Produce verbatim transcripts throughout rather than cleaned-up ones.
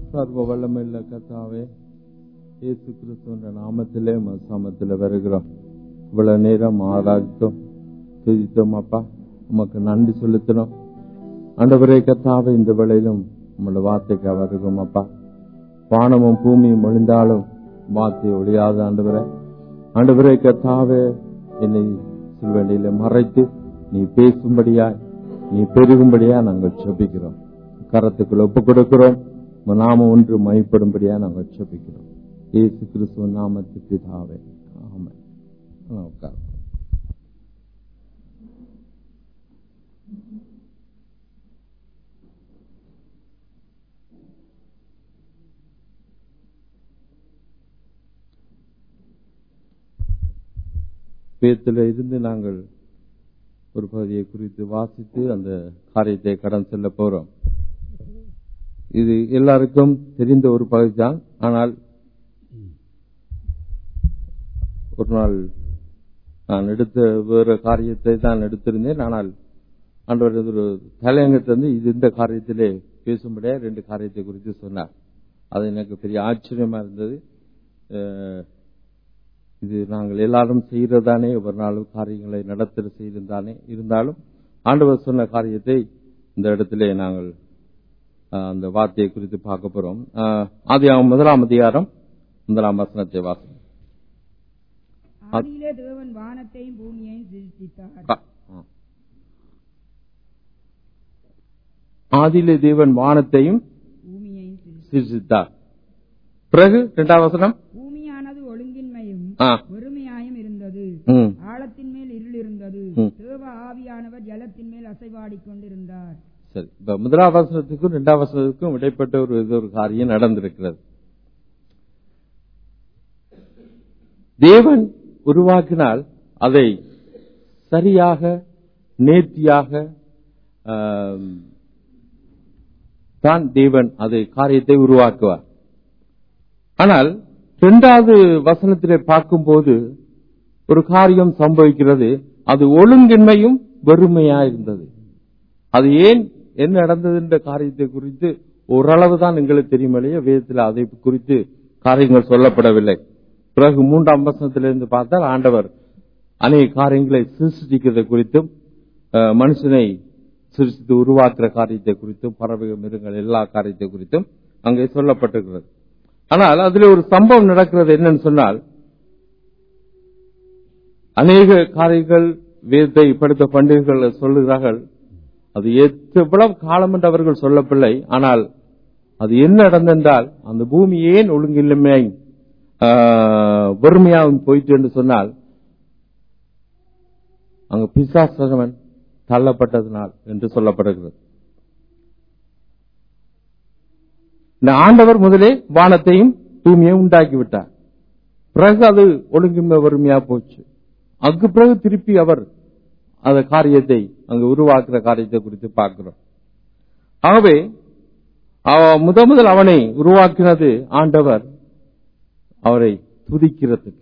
சர்வ வல்லமையுள்ள கர்த்தாவே, இயேசு கிறிஸ்துவின் நாமத்திலே சமத்திலே வருகிறோம். இவ்வளவு நேரம் ஆராய்த்தோம், துதித்தோம். அப்பா, உமக்கு நன்றி செலுத்தினோம். ஆண்டவரே கர்த்தாவே, இந்த வேளையிலும் உங்களுடைய வார்த்தைக்கு வருகிறோம். அப்பா, வானமும் பூமியும் ஒழிந்தாலும் வார்த்தை ஒழியாது. ஆண்டவரே ஆண்டவரே கர்த்தாவே, என்னை சிலுவையிலே மறைத்து நீ பேசும்படியாய், நீ பெருகும்படியா நாங்கள் செபிக்கிறோம். கரத்துக்குள் ஒப்புக் கொடுக்கிறோம். நாம ஒன்று மைப்படும்படியா நாங்கள் செபிக்கிறோம். இயேசு கிறிஸ்துவின் நாமத்தில் பிதாவே, ஆமென். உட்கார். வேதத்தில் இருந்து நாங்கள் ஒரு பகுதியை குறித்து வாசித்து அந்த காரியத்தை கடன் செல்ல போறோம். இது எல்லாருக்கும் தெரிந்த ஒரு பகுதி தான். ஆனால் ஒரு நாள் நான் எடுத்த வேறு காரியத்தை தான் எடுத்திருந்தேன். ஆனால் ஆண்டவர் ஒரு தலையங்கத்திலிருந்து இது இந்த காரியத்திலே பேசும்படியா ரெண்டு காரியத்தை குறித்து சொன்னார். அது எனக்கு பெரிய ஆச்சரியமா இருந்தது. இது நாங்கள் எல்லாரும் செய்யறதானே, ஒரு நாள் காரியங்களை நடத்த செய்திருந்தானே. இருந்தாலும் ஆண்டவர் சொன்ன காரியத்தை இந்த இடத்திலே நாங்கள் அந்த வார்த்தையை குறித்து பார்க்க போறோம். ஆதியாகமம் முதலாம் அதிகாரம் முதலாம் வசனத்தை வாசம். ஆதியிலே தேவன் வானத்தையும் பூமியையும் சிருஷ்டித்தார். ஆதியிலே தேவன் வானத்தையும் பூமியையும் சிருஷ்டித்தார். பிறகு இரண்டாம் வசனம், பூமியானது ஒழுங்கின்மையும் வெறுமையாயும் இருந்தது, ஆழத்தின் மேல் இருள் இருந்தது, தேவ ஆவியானவர் ஜலத்தின் மேல் அசைவாடிக் கொண்டிருந்தார். சரி, இப்ப முதலாம் வசனத்துக்கும் இரண்டாம் வசனத்துக்கும் இடைப்பட்ட ஒரு ஒரு காரியம் நடந்திருக்கிறது. தேவன் உருவாக்கினால் அதை சரியாக நேர்த்தியாக தான் தேவன் அதை காரியத்தை உருவாக்குவார். ஆனால் இரண்டாவது வசனத்திலே பார்க்கும்போது ஒரு காரியம் சம்பவிக்கிறது. அது ஒழுங்கின்மையும் வெறுமையா இருந்தது. அது ஏன் என்ன நடந்தது என்ற காரியத்தை குறித்து ஓரளவு தான் எங்களுக்கு தெரியுமில்லையே, வேதத்தில் அதை குறித்து காரியங்கள் சொல்லப்படவில்லை. பிறகு மூன்றாம் வசனத்திலிருந்து பார்த்தால் ஆண்டவர் அநேக காரியங்களை சிருஷ்டிக்கிறதை குறித்தும் மனுஷனை சிருஷ்டித்து உருவாக்குற காரியத்தை குறித்தும் பறவைகள் மிருகங்கள் எல்லா காரியத்தை குறித்தும் அங்கே சொல்லப்பட்டிருக்கிறது. ஆனால் அதில் ஒரு சம்பவம் நடக்கிறது. என்னன்னு சொன்னால், அநேக காரியங்கள் வேதத்தை படுத்த பண்டிகைகள் சொல்லுகிறார்கள். அது எவ்வளவு காலம் என்று அவர்கள் சொல்லப்பில்லை. ஆனால் அது என்ன நடந்தென்றால், அந்த பூமி ஏன் ஒழுங்கின்மை வறுமையாகவும் போயிட்டு என்று சொன்னால், அங்கு பிசாசு தள்ளப்பட்டதனால் என்று சொல்லப்படுகிறது. இந்த ஆண்டவர் முதலே வானத்தையும் பூமியையும் உண்டாக்கிவிட்டார். பிறகு அது ஒழுங்கின்மை வறுமையா போச்சு. அதுக்கு பிறகு திருப்பி அவர் அந்த காரியத்தை அங்கு உருவாக்குற காரியத்தை குறித்து பார்க்கிறோம். ஆகவே முத முதல் அவனை உருவாக்கினது ஆண்டவர் அவரை துதிக்கிறதுக்கு,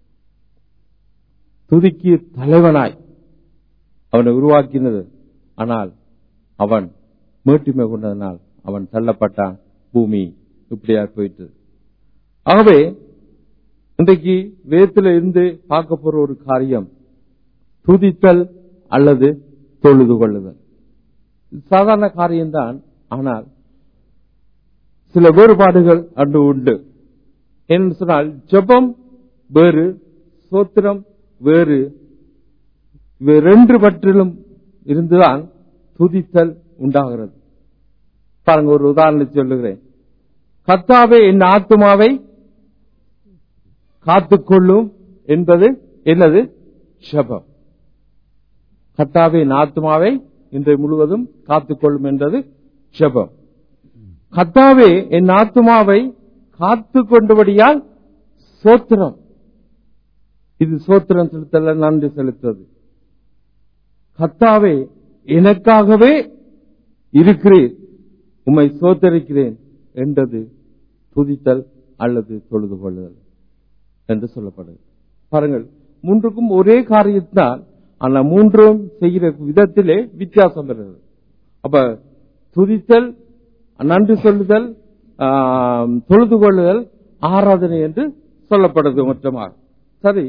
துதிக்கு தலைவனாய் அவனை உருவாக்கினது. ஆனால் அவன் மேட்டிமை கொண்டதனால் அவன் தள்ளப்பட்டான். பூமி இப்படியா போயிட்டு. ஆகவே இன்றைக்கு வேதத்தில் இருந்து பார்க்க போற ஒரு காரியம் துதித்தல் அல்லது தொழுது கொள்ளுதல். சாதாரண காரியம்தான். ஆனால் சில வேறுபாடுகள் அன்று உண்டு. என்று சொன்னால், ஜெபம் வேறு, சோத்திரம் வேறு. ரெண்டு பற்றிலும் இருந்துதான் துதித்தல் உண்டாகிறது. பாருங்க, ஒரு உதாரணத்தை சொல்லுகிறேன். கர்த்தாவே என் ஆத்துமாவை காத்துக்கொள்ளும் என்பது என்னது? ஜெபம். கர்த்தாவே என் ஆத்துமாவை இன்றை முழுவதும் காத்துக்கொள்ளும் என்றது ஜெபம். கர்த்தாவே என் ஆத்துமாவை காத்து கொண்டபடியால் சோத்திரம். இது சோத்திரம் செலுத்தல, நன்றி செலுத்துவது. கர்த்தாவே எனக்காகவே இருக்கிறேன், உம்மை சோத்தரிக்கிறேன் என்றது துதித்தல் அல்லது தொழுது கொள்ளுதல் என்று சொல்லப்படுது. பாருங்கள், மூன்றுக்கும் ஒரே காரியத்தான். ஆனா மூன்றும் செய்கிற விதத்திலே வித்தியாசம் வருகிறது. அப்ப துதித்தல், நன்றி சொல்லுதல், தொழுது கொள்ளுதல் ஆராதனை என்று சொல்லப்படுது மொத்தமாக. சரி,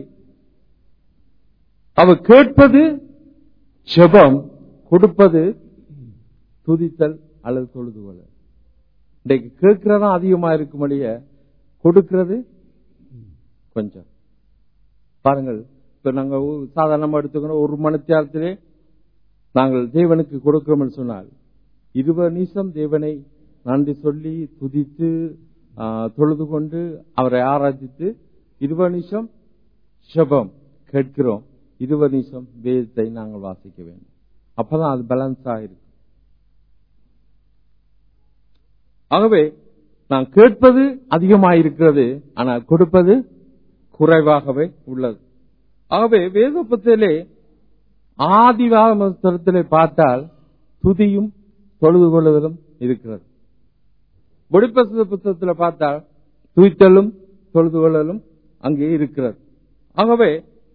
அவ கேட்பது ஜெபம், கொடுப்பது துதித்தல் அல்லது தொழுது கொள்ளல். இன்றைக்கு கேட்கிறதா அதிகமா இருக்கும்படிய கொடுக்கிறது கொஞ்சம். பாருங்கள், இப்ப நாங்க சாதாரணமா எடுத்துக்கணும், ஒரு மணி நேரத்திலே நாங்கள் தேவனுக்கு கொடுக்கிறோம் சொன்னால் இருபது நிமிஷம் தேவனை நன்றி சொல்லி துதித்து தொழுது கொண்டு அவரை ஆராதித்து இருபது நிமிஷம் ஜெபம் கேட்கிறோம், இருபது நிமிஷம் வேதத்தை நாங்கள் வாசிக்க வேண்டும். அப்பதான் அது பேலன்ஸ் ஆகிருக்கு. ஆகவே நான் கேட்பது அதிகமாயிருக்கிறது, ஆனால் கொடுப்பது குறைவாகவே உள்ளது. ஆகவே வேத புத்தகத்திலே ஆதிவாகமத்திலே பார்த்தால் துதியும் தொழுது கொள்ளுதலும் இருக்கிறது. வெளிப்படுத்தல் புத்தகத்தில் பார்த்தால் துதித்தலும் தொழுது கொள்ளலும் அங்கே இருக்கிறது. ஆகவே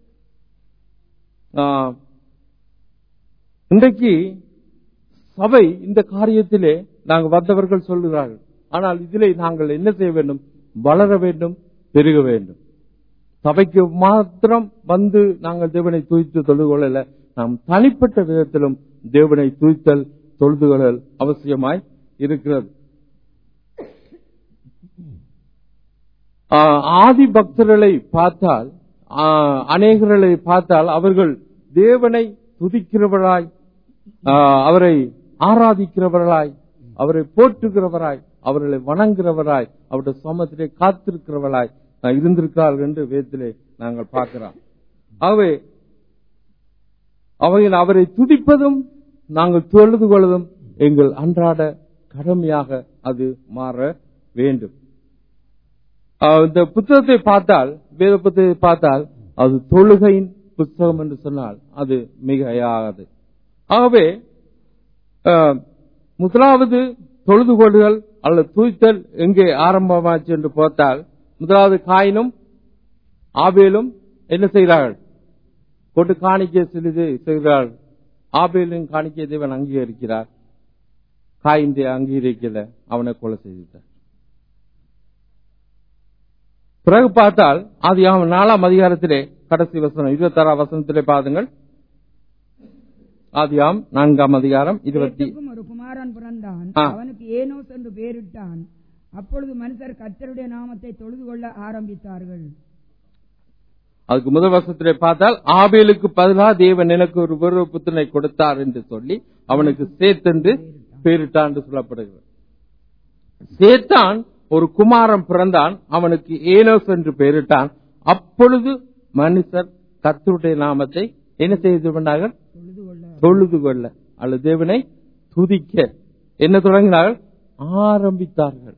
இன்றைக்கு சபை இந்த காரியத்திலே நாங்கள் வந்தவர்கள் சொல்லுகிறார்கள். ஆனால் இதிலே நாங்கள் என்ன செய்ய வேண்டும்? வளர வேண்டும், பெருக வேண்டும். சபைக்கு மாத்திரம் வந்து நாங்கள் தேவனை துதித்து தொழுது கொள்ளல, நாம் தனிப்பட்ட விதத்திலும் தேவனை துதித்தல் தொழுது கொள்ளல் அவசியமாய் இருக்கிறது. ஆதி பக்தர்களை பார்த்தால், அநேகர்களை பார்த்தால் அவர்கள் தேவனை துதிக்கிறவர்களாய், அவரை ஆராதிக்கிறவர்களாய், அவரை போற்றுகிறவராய், அவர்களை வணங்குகிறவராய், அவருடைய சமத்திலே காத்திருக்கிறவராய் இருந்திருக்கிறார்கள் என்று வேதத்திலே நாங்கள் பார்க்கிறோம். ஆகவே அவையில் அவரை துதிப்பதும் நாங்கள் தொழுது கொள்வதும் எங்கள் அன்றாட கடமையாக அது மாற வேண்டும். இந்த புத்தகத்தை பார்த்தால், வேத புத்தகத்தை பார்த்தால் அது தொழுகையின் புத்தகம் என்று சொன்னால் அது மிகையாகாது. ஆகவே முதலாவது தொழுது கொள்ளுதல் அல்லது துதித்தல் எங்கே ஆரம்பமாச்சு என்று பார்த்தால், முதலாவது காயினும் ஆபேலும் என்ன செய்கிறார்கள்? கொண்டு காணிக்கை செலுத்தி செய்கிறார்கள். ஆபேலின் காணிக்கை தேவன் அங்கீகரிக்கிறார், காயின் அங்கீகரிக்கல, அவனை கொலை செய்தார். பிறகு பார்த்தால் அது நாலாம் அதிகாரத்திலே கடைசி வசனம் இருபத்தி ஆறாம் வசனத்திலே பாருங்கள். ஆதியாம் நான்காம் அதிகாரம் இருபத்தி ஒரு குமாரன் பிறந்தான், அவனுக்கு ஏனோஸ் என்று பெயரிட்டான். அப்பொழுது மனுஷர் கர்த்தருடைய நாமத்தை தொழுது கொள்ள ஆரம்பித்தார்கள். அதுக்கு முதல் வருஷத்திலே பார்த்தால் ஆபேலுக்கு பதிலாக தேவன் எனக்கு ஒரு வேறு புத்திரனை கொடுத்தார் என்று சொல்லி அவனுக்கு சேத் என்று பெயரிட்டான் என்று சொல்லப்படுகிறது. சேத்தான் ஒரு குமாரன் பிறந்தான், அவனுக்கு ஏனோஸ் என்று பெயரிட்டான். அப்பொழுது மனுஷர் கர்த்தருடைய நாமத்தை என்ன செய்து கொண்டார்கள்? தொழுது கொள்ள அல்லது தேவனை துதிக்க என்ன தொடங்கினார்கள்? ஆரம்பித்தார்கள்.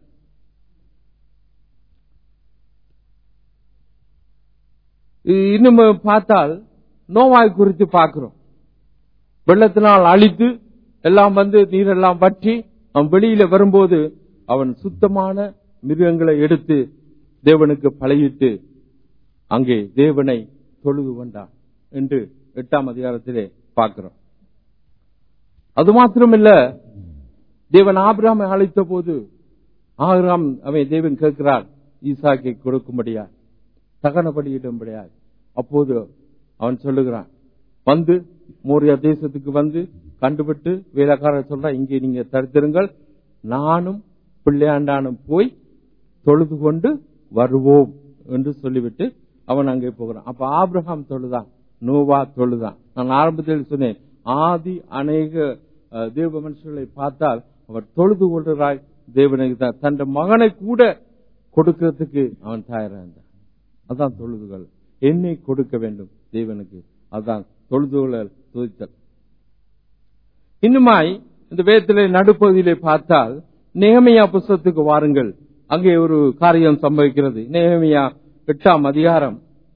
இன்னும் பார்த்தால் நோவாய் குறித்து பார்க்கிறோம். வெள்ளத்தினால் அழித்து எல்லாம் வந்து நீரெல்லாம் வற்றி அவன் வெளியில வரும்போது அவன் சுத்தமான மிருகங்களை எடுத்து தேவனுக்கு பழகிட்டு அங்கே தேவனை தொழுது கொண்டான் என்று எட்டாம் அதிகாரத்திலே பார்க்கிறோம். அது மாத்திரமில்ல, தேவன் ஆபிரகாமை அழைத்த போது ஆபிரகாம் அவன் தேவன் கேட்கிறார் ஈசாக்கை கொடுக்கும்படியா, தகன பலியிடும்படியா. அப்போது அவன் சொல்லுகிறான், வந்து மோரியா தேசத்துக்கு வந்து கண்டுபிட்டு வேலைக்காரர் சொல்ற, இங்கே நீங்க தடுத்திருங்கள், நானும் பிள்ளையாண்டானும் போய் தொழுது கொண்டு வருவோம் என்று சொல்லிவிட்டு அவன் அங்கே போகிறான். அப்ப ஆபிரகாம் தொழுதான், நோவா தொழுதான். நான் ஆரம்பத்தில் சொன்னேன், ஆதி அநேக தேவ மனுஷர்களை பார்த்தால் அவர் தொழுது கொள்கிறாய் தேவனுக்கு தான், தன் மகனை கூட கொடுக்கிறதுக்கு அவன் தயாராக. அதான் தொழுதுகள், என்னை கொடுக்க வேண்டும் தேவனுக்கு, அதான் தொழுதுகள் துதித்தல். இன்னுமாய் இந்த வேதத்திலே நடுப்பகுதியிலே பார்த்தால் நெகமியா புஸ்தகத்துக்கு வாருங்கள், அங்கே ஒரு காரியம் சம்பவிக்கிறது. நெகமியா எட்டாம் அதிகாரம்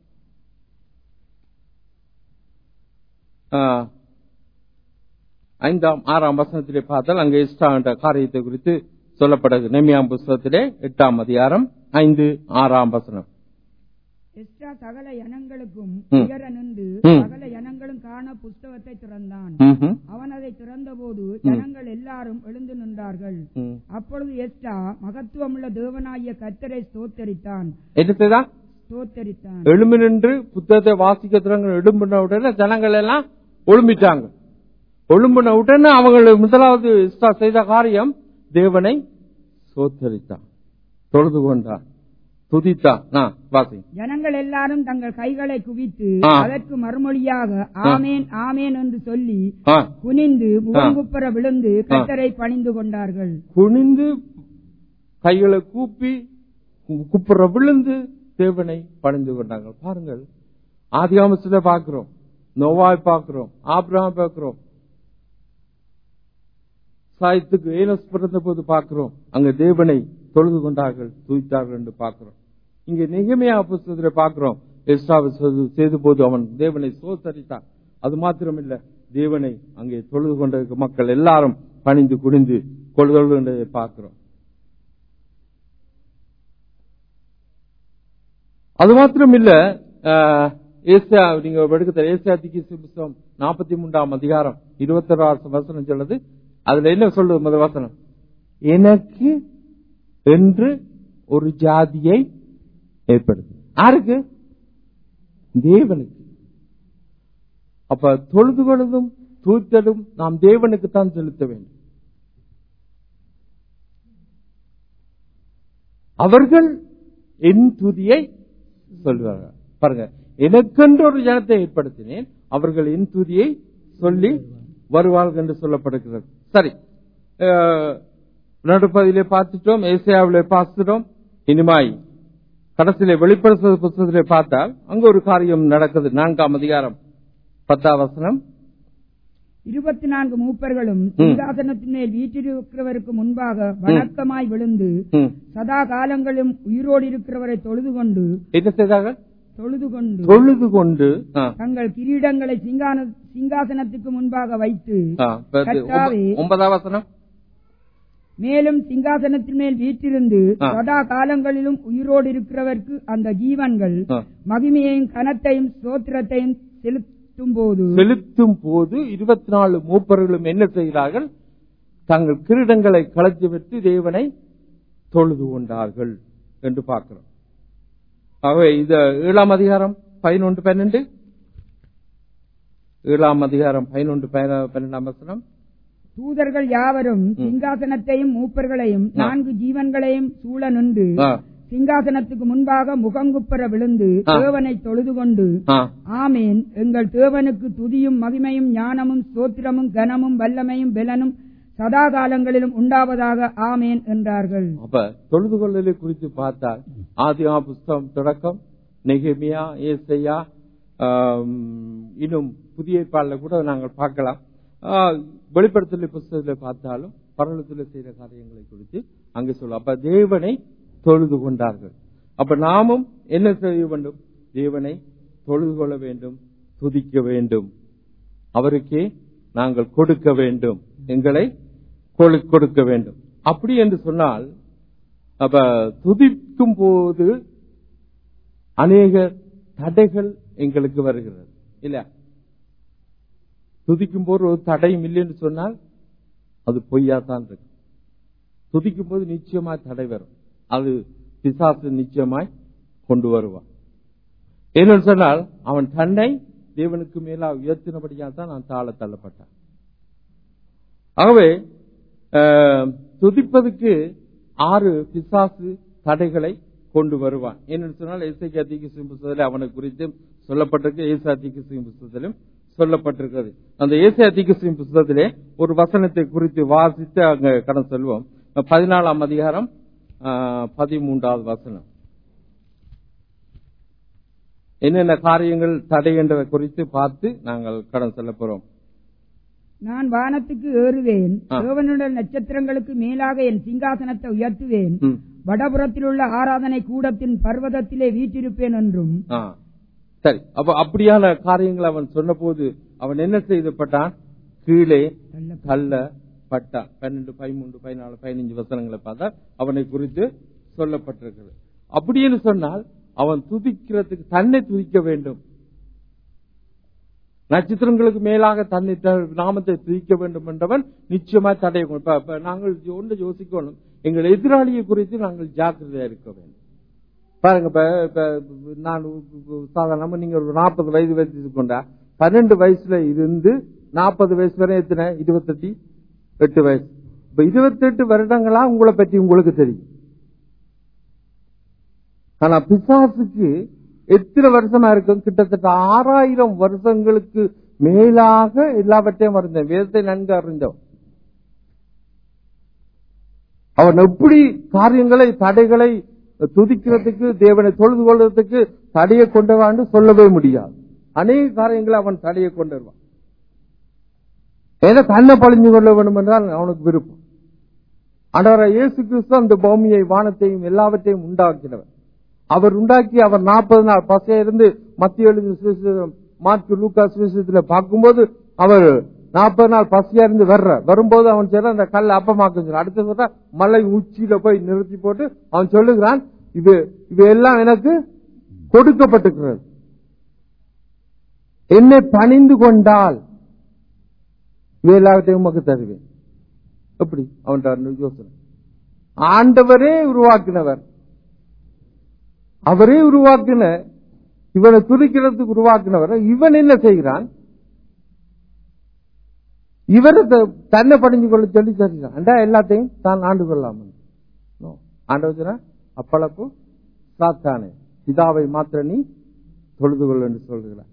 ஐந்தாம் ஆறாம் வசனத்திலே பார்த்தால் அங்கே எஸ்டா என்ற காரியத்தை குறித்து சொல்லப்படுகிறது. நெகமியா புஸ்தகத்திலே எட்டாம் அதிகாரம் ஐந்து ஆறாம் வசனம். எஸ்றா சகல ஜனங்களுக்கும் உயர நின்று சகல ஜனங்களும் காண புஸ்தகத்தை திறந்தான். அவன் அதை திறந்த போது ஜனங்கள் எல்லாரும் எழுந்து நின்றார்கள். அப்பொழுது எஸ்றா மகத்துவமுள்ள தேவனாகிய கர்த்தரை ஸ்தோத்தரித்தான். ஸ்தோத்தரித்தான் எழும்பி நின்று புத்தகத்தை வாசிக்க எழும்பின உடனே ஜனங்கள் எல்லாம் ஒழும்பிட்டாங்க. ஒழும்பின உடனே அவங்க முதலாவது எஸ்றா செய்த காரியம் தேவனை ஸ்தோத்தரித்தான், தொழுது கொண்டான், துதித்தான். ஜனங்கள் எல்லாரும் தங்கள் கைகளை குவித்து அதற்கு மறுமொழியாக ஆமேன் ஆமேன் என்று சொல்லி குனிந்து முகங்குப்புற விழுந்து கர்த்தரை பணிந்து கொண்டார்கள். குனிந்து கைகளை கூப்பி குப்புற விழுந்து தேவனை பணிந்து கொண்டார்கள். பாருங்கள், ஆதியாகமத்திலே பார்க்கிறோம், நோவாய் பார்க்கிறோம், ஆபிரகாம் பார்க்கிறோம், சாயத்துக்கு ஏனோஸ் பிறந்த போது பார்க்கிறோம், அங்க தேவனை தொழுது கொண்டார்கள், துதித்தார்கள் என்று பார்க்கிறோம். இங்க நெகேமியா புத்தகத்திலே பார்க்கிறோம், எஸ்றா செய்த போது அவன் தேவனை ஸ்தோத்தரித்தான். அது மாத்திரமில்லை, தேவனை அங்கே தொழுது கொண்ட மக்கள் எல்லாரும் பணிந்து குனிந்து கொள்கை பார்க்கிறோம். அது மாத்திரம் இல்ல, நீங்க எடுக்க ஏசாயாத்திக்கு புத்தகம் நாற்பத்தி மூன்றாம் அதிகாரம் இருபத்தி ஆறாம் வசனம் சொல்லுது. அதுல என்ன சொல்றது? முதல் வசனம், எனக்கு என்று ஒரு ஜாதியை ஏற்படுது. யாருக்கு? தேவனுக்கு. அப்ப தொழுது கொள்வதும் தூத்தலும் நாம் தேவனுக்கு தான் செலுத்த வேண்டும். அவர்கள் என் துதியை சொல்வார்கள். பாருங்க, எனக்கென்று ஒரு ஜனத்தை ஏற்படுத்தினேன், அவர்கள் என் துதியை சொல்லி வருவார்கள் என்று சொல்லப்படுகிறது. சரி, நடுப்பதிலே பார்த்துட்டோம், ஏசாயாவிலே பார்த்துட்டோம். இனிமாய் கடைசியிலே வெளிப்படுத்தும் புத்தகத்திலே பார்த்தால் அங்க ஒரு காரியம் நடக்குது. நான்காம் அதிகாரம் பத்தாம் வசனம், இருபத்தி நான்கு மூப்பர்களும் சிங்காசனத்தின் மேல் வீற்றிருக்கிறவருக்கு முன்பாக வணக்கமாய் விழுந்து சதா காலங்களும் உயிரோடு இருக்கிறவரை தொழுது கொண்டு என்ன செய்தார்கள்? தொழுது கொண்டு தொழுது கொண்டு தங்கள் கிரீடங்களை சிங்காசனத்துக்கு முன்பாக வைத்து ஒன்பதாம் வசனம், மேலும் சிங்காசனத்தின் மேல் வீற்றிருந்து சதா காலங்களிலும் உயிரோடு இருக்கிறவருக்கு அந்த ஜீவன்கள் மகிமையையும் கனத்தையும் ஸ்தோத்திரத்தையும் செலுத்தும் போது செலுத்தும் போது இருபத்தி நாலு மூப்பர்களும் என்ன செய்கிறார்கள்? தங்கள் கிரீடங்களை களைத்து விட்டு தேவனை தொழுது கொண்டார்கள் என்று பார்க்கிறோம். ஆகவே இது ஏழாம் அதிகாரம் பதினொன்று பன்னெண்டு ஏழாம் அதிகாரம் பதினொன்று பன்னெண்டாம் வசனம், தூதர்கள் யாவரும் சிங்காசனத்தையும் மூப்பர்களையும் நான்கு ஜீவன்களையும் சூழ நின்று சிங்காசனத்துக்கு முன்பாக முகங்குப்புற விழுந்து தேவனை தொழுது கொண்டு ஆமேன், எங்கள் தேவனுக்கு துதியும் மகிமையும் ஞானமும் ஸ்தோத்திரமும் கனமும் வல்லமையும் பெலனும் சதா காலங்களிலும் உண்டாவதாக ஆமேன் என்றார்கள். அப்ப தொழுது கொள்ளலை குறித்து பார்த்தால் ஆதியா புஸ்தகம் தொடக்கம் நெகேமியா, ஏசாயா, இன்னும் புதிய ஏற்பாடுல கூட நாங்கள் பார்க்கலாம். வெளிப்படுத்தல் புஸ்தகத்தில் பார்த்தாலும் பரலோகத்தில் செய்த காரியங்களை குறித்து அங்கு சொல்ல. அப்ப தேவனை தொழுது கொண்டார்கள். அப்ப நாமும் என்ன செய்ய வேண்டும்? தேவனை தொழுது கொள்ள வேண்டும், துதிக்க வேண்டும், அவருக்கே நாங்கள் கொடுக்க வேண்டும், எங்களை கொடுக்க வேண்டும். அப்படி என்று சொன்னால் அப்ப துதிக்கும் போது அநேக தடைகள் எங்களுக்கு வருகிறது இல்ல? துதிக்கும் போது ஒரு தடையும் இல்லை என்று சொன்னால் அது பொய்யாத்தான் இருக்கு. துதிக்கும் போது நிச்சயமாய் தடை வரும், அது பிசாசு நிச்சயமாய் கொண்டு வருவான். ஏன்னு சொன்னால் அவன் தன்னை தேவனுக்கு மேலா உயர்த்தினபடியால் தான் நான் தாழ தள்ளப்பட்டான். ஆகவே துதிப்பதற்கு ஆறு பிசாசு தடைகளை கொண்டு வருவான். ஏன்னு சொன்னால் ஏசாயா தீர்க்கதரிசி புத்தகத்தில் அவனை குறித்து சொல்லப்பட்டிருக்கு, ஏசாயா தீர்க்கதரிசி புத்தகத்திலும் சொல்லப்பட்டிருக்கிறது. அந்த ஏசாயா தீர்க்கதரிசி புத்தகத்திலே ஒரு வசனத்தை குறித்து வாசித்து அங்க கடன் சொல்வோம். பதினாலாம் அதிகாரம் பதிமூன்றாவது வசனம், என்னென்ன காரியங்கள் தடை என்றதை குறித்து பார்த்து நாங்கள் கடன் சொல்ல போறோம். நான் வானத்துக்கு ஏறுவேன், தேவனுடைய நட்சத்திரங்களுக்கு மேலாக என் சிங்காசனத்தை உயர்த்துவேன், வடபுறத்தில் உள்ள ஆராதனை கூடத்தின் பர்வதத்திலே வீற்றிருப்பேன் என்றும். சரி, அப்ப அப்படியான காரியங்கள் அவன் சொன்ன போது அவன் என்ன செய்யப்பட்டான்? கீழே தள்ளப்பட்டான். பன்னெண்டு பதிமூன்று பதினாலு பதினஞ்சு வசனங்களை பார்த்தா அவனை குறித்து சொல்லப்பட்டிருக்கிறது. அப்படின்னு சொன்னால் அவன் துதிக்கிறதுக்கு தன்னை துதிக்க வேண்டும். நட்சத்திரங்களுக்கு மேலாக தன்னை நாமத்தை துதிக்க வேண்டும் என்றவன் நிச்சயமா தடைய. நாங்கள் ஒன்று யோசிக்கணும், எங்கள் எதிராளியை குறித்து நாங்கள் ஜாக்கிரதையா இருக்க வேண்டும். பாருங்க, நான் சாதாரணமா நீங்க ஒரு நாற்பது வயது வயசு கொண்டா பன்னெண்டு வயசுல இருந்து நாற்பது வயசு வரை எத்தனை, இருபத்தெட்டு எட்டு வயசு. இப்ப இருபத்தி எட்டு வருடங்களா உங்களை பற்றி உங்களுக்கு தெரியும். ஆனா பிசாசுக்கு எத்தனை வருஷமா இருக்கும்? கிட்டத்தட்ட ஆறாயிரம் வருஷங்களுக்கு மேலாக எல்லாவற்றையும் அறிந்தேன், வேதத்தை நன்கு அறிந்தவன். அவன் எப்படி காரியங்களை தடைகளை துதிக்கிறதுக்கு, தேவனை தொழுது கொள்வதற்கு தடையை கொண்டவான்னு சொல்லவே முடியாது. அநேக காரியங்களை அவன் தடையை கொண்டு வருவான். ஏன்னா தன்னை பழிஞ்சு கொள்ள வேண்டும் என்றால் அவனுக்கு விருப்பம். ஆண்டவராகிய இயேசு கிறிஸ்து அந்த பூமியை வானத்தையும் எல்லாவற்றையும் உண்டாக்கினவர். அவர் உண்டாக்கி அவர் நாற்பது நாள் பசையா இருந்து மத்திய எழுதி மார்க்கு லூக்கா சுவிசேஷத்துல பார்க்கும்போது அவர் நாற்பது நாள் பசியா இருந்து வர்ற வரும்போது அவன் சொல்ற அந்த கல் அப்பமாக்கு அடுத்த சொல்ற மலை உச்சியில போய் நிறுத்தி போட்டு அவன் சொல்லுகிறான், இது இவையெல்லாம் எனக்கு கொடுக்கப்பட்டிருக்கிறது, என்னை பணிந்து கொண்டால் இவை எல்லாவற்றையும் உமக்கு தருவேன். எப்படி அவன் யோசனை? ஆண்டவரே உருவாக்கினவர், அவரே உருவாக்கின இவனை துதிக்கிறதுக்கு உருவாக்கினவர். இவன் என்ன செய்கிறான்? இவரை தன்னை பணிஞ்சு கொள்ள சொல்லி சொல்லிக்கிறான். அண்டா எல்லாத்தையும் தான் ஆண்டு கொள்ளாமல் ஆண்டவர் அப்பளப்பு சாத்தானே, பிதாவை மாத்திர நீ தொழுது கொள் என்று சொல்கிறான்.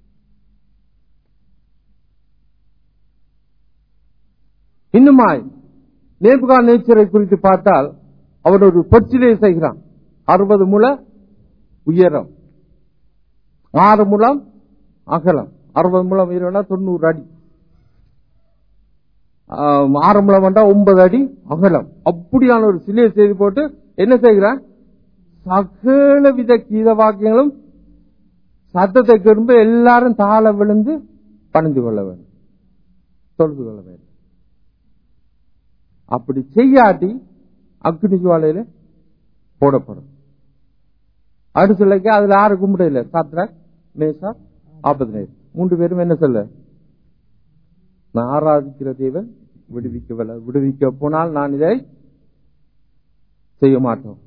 இன்னுமாய் நேபுகாத் நேச்சரை குறித்து பார்த்தால் அவன் ஒரு பொச்சிலே செய்கிறான். அறுபது முழ உயரம், ஆறு முழம் அகலம். அறுபது முழம் உயரம்னா தொண்ணூறு அடி, ஆறு முழம் வேண்டா ஒன்பது அடி அகலம். அப்படியான ஒரு சிலையை செய்து போட்டு என்ன செய்கிறான்? சகல வித கீத வாக்கியங்களும் சத்தத்தை திரும்ப எல்லாரும் தாழ விழுந்து பணிந்து கொள்ள வேண்டும், தொழுது கொள்ள வேண்டும். அப்படி செய்யாட்டி அக்னி ஜுவாலையில போடப்படும். அடுத்த அதுல ஆறு கும்பிட இல்ல, சாத்ராக் மேஷாக் ஆபேத்நேகோ மூன்று பேரும் என்ன சொல்ல? நான் ஆராதிக்கிற தேவன் விடுவிக்கவில்லை, விடுவிக்க போனால் நான் இதை செய்ய மாட்டோம்.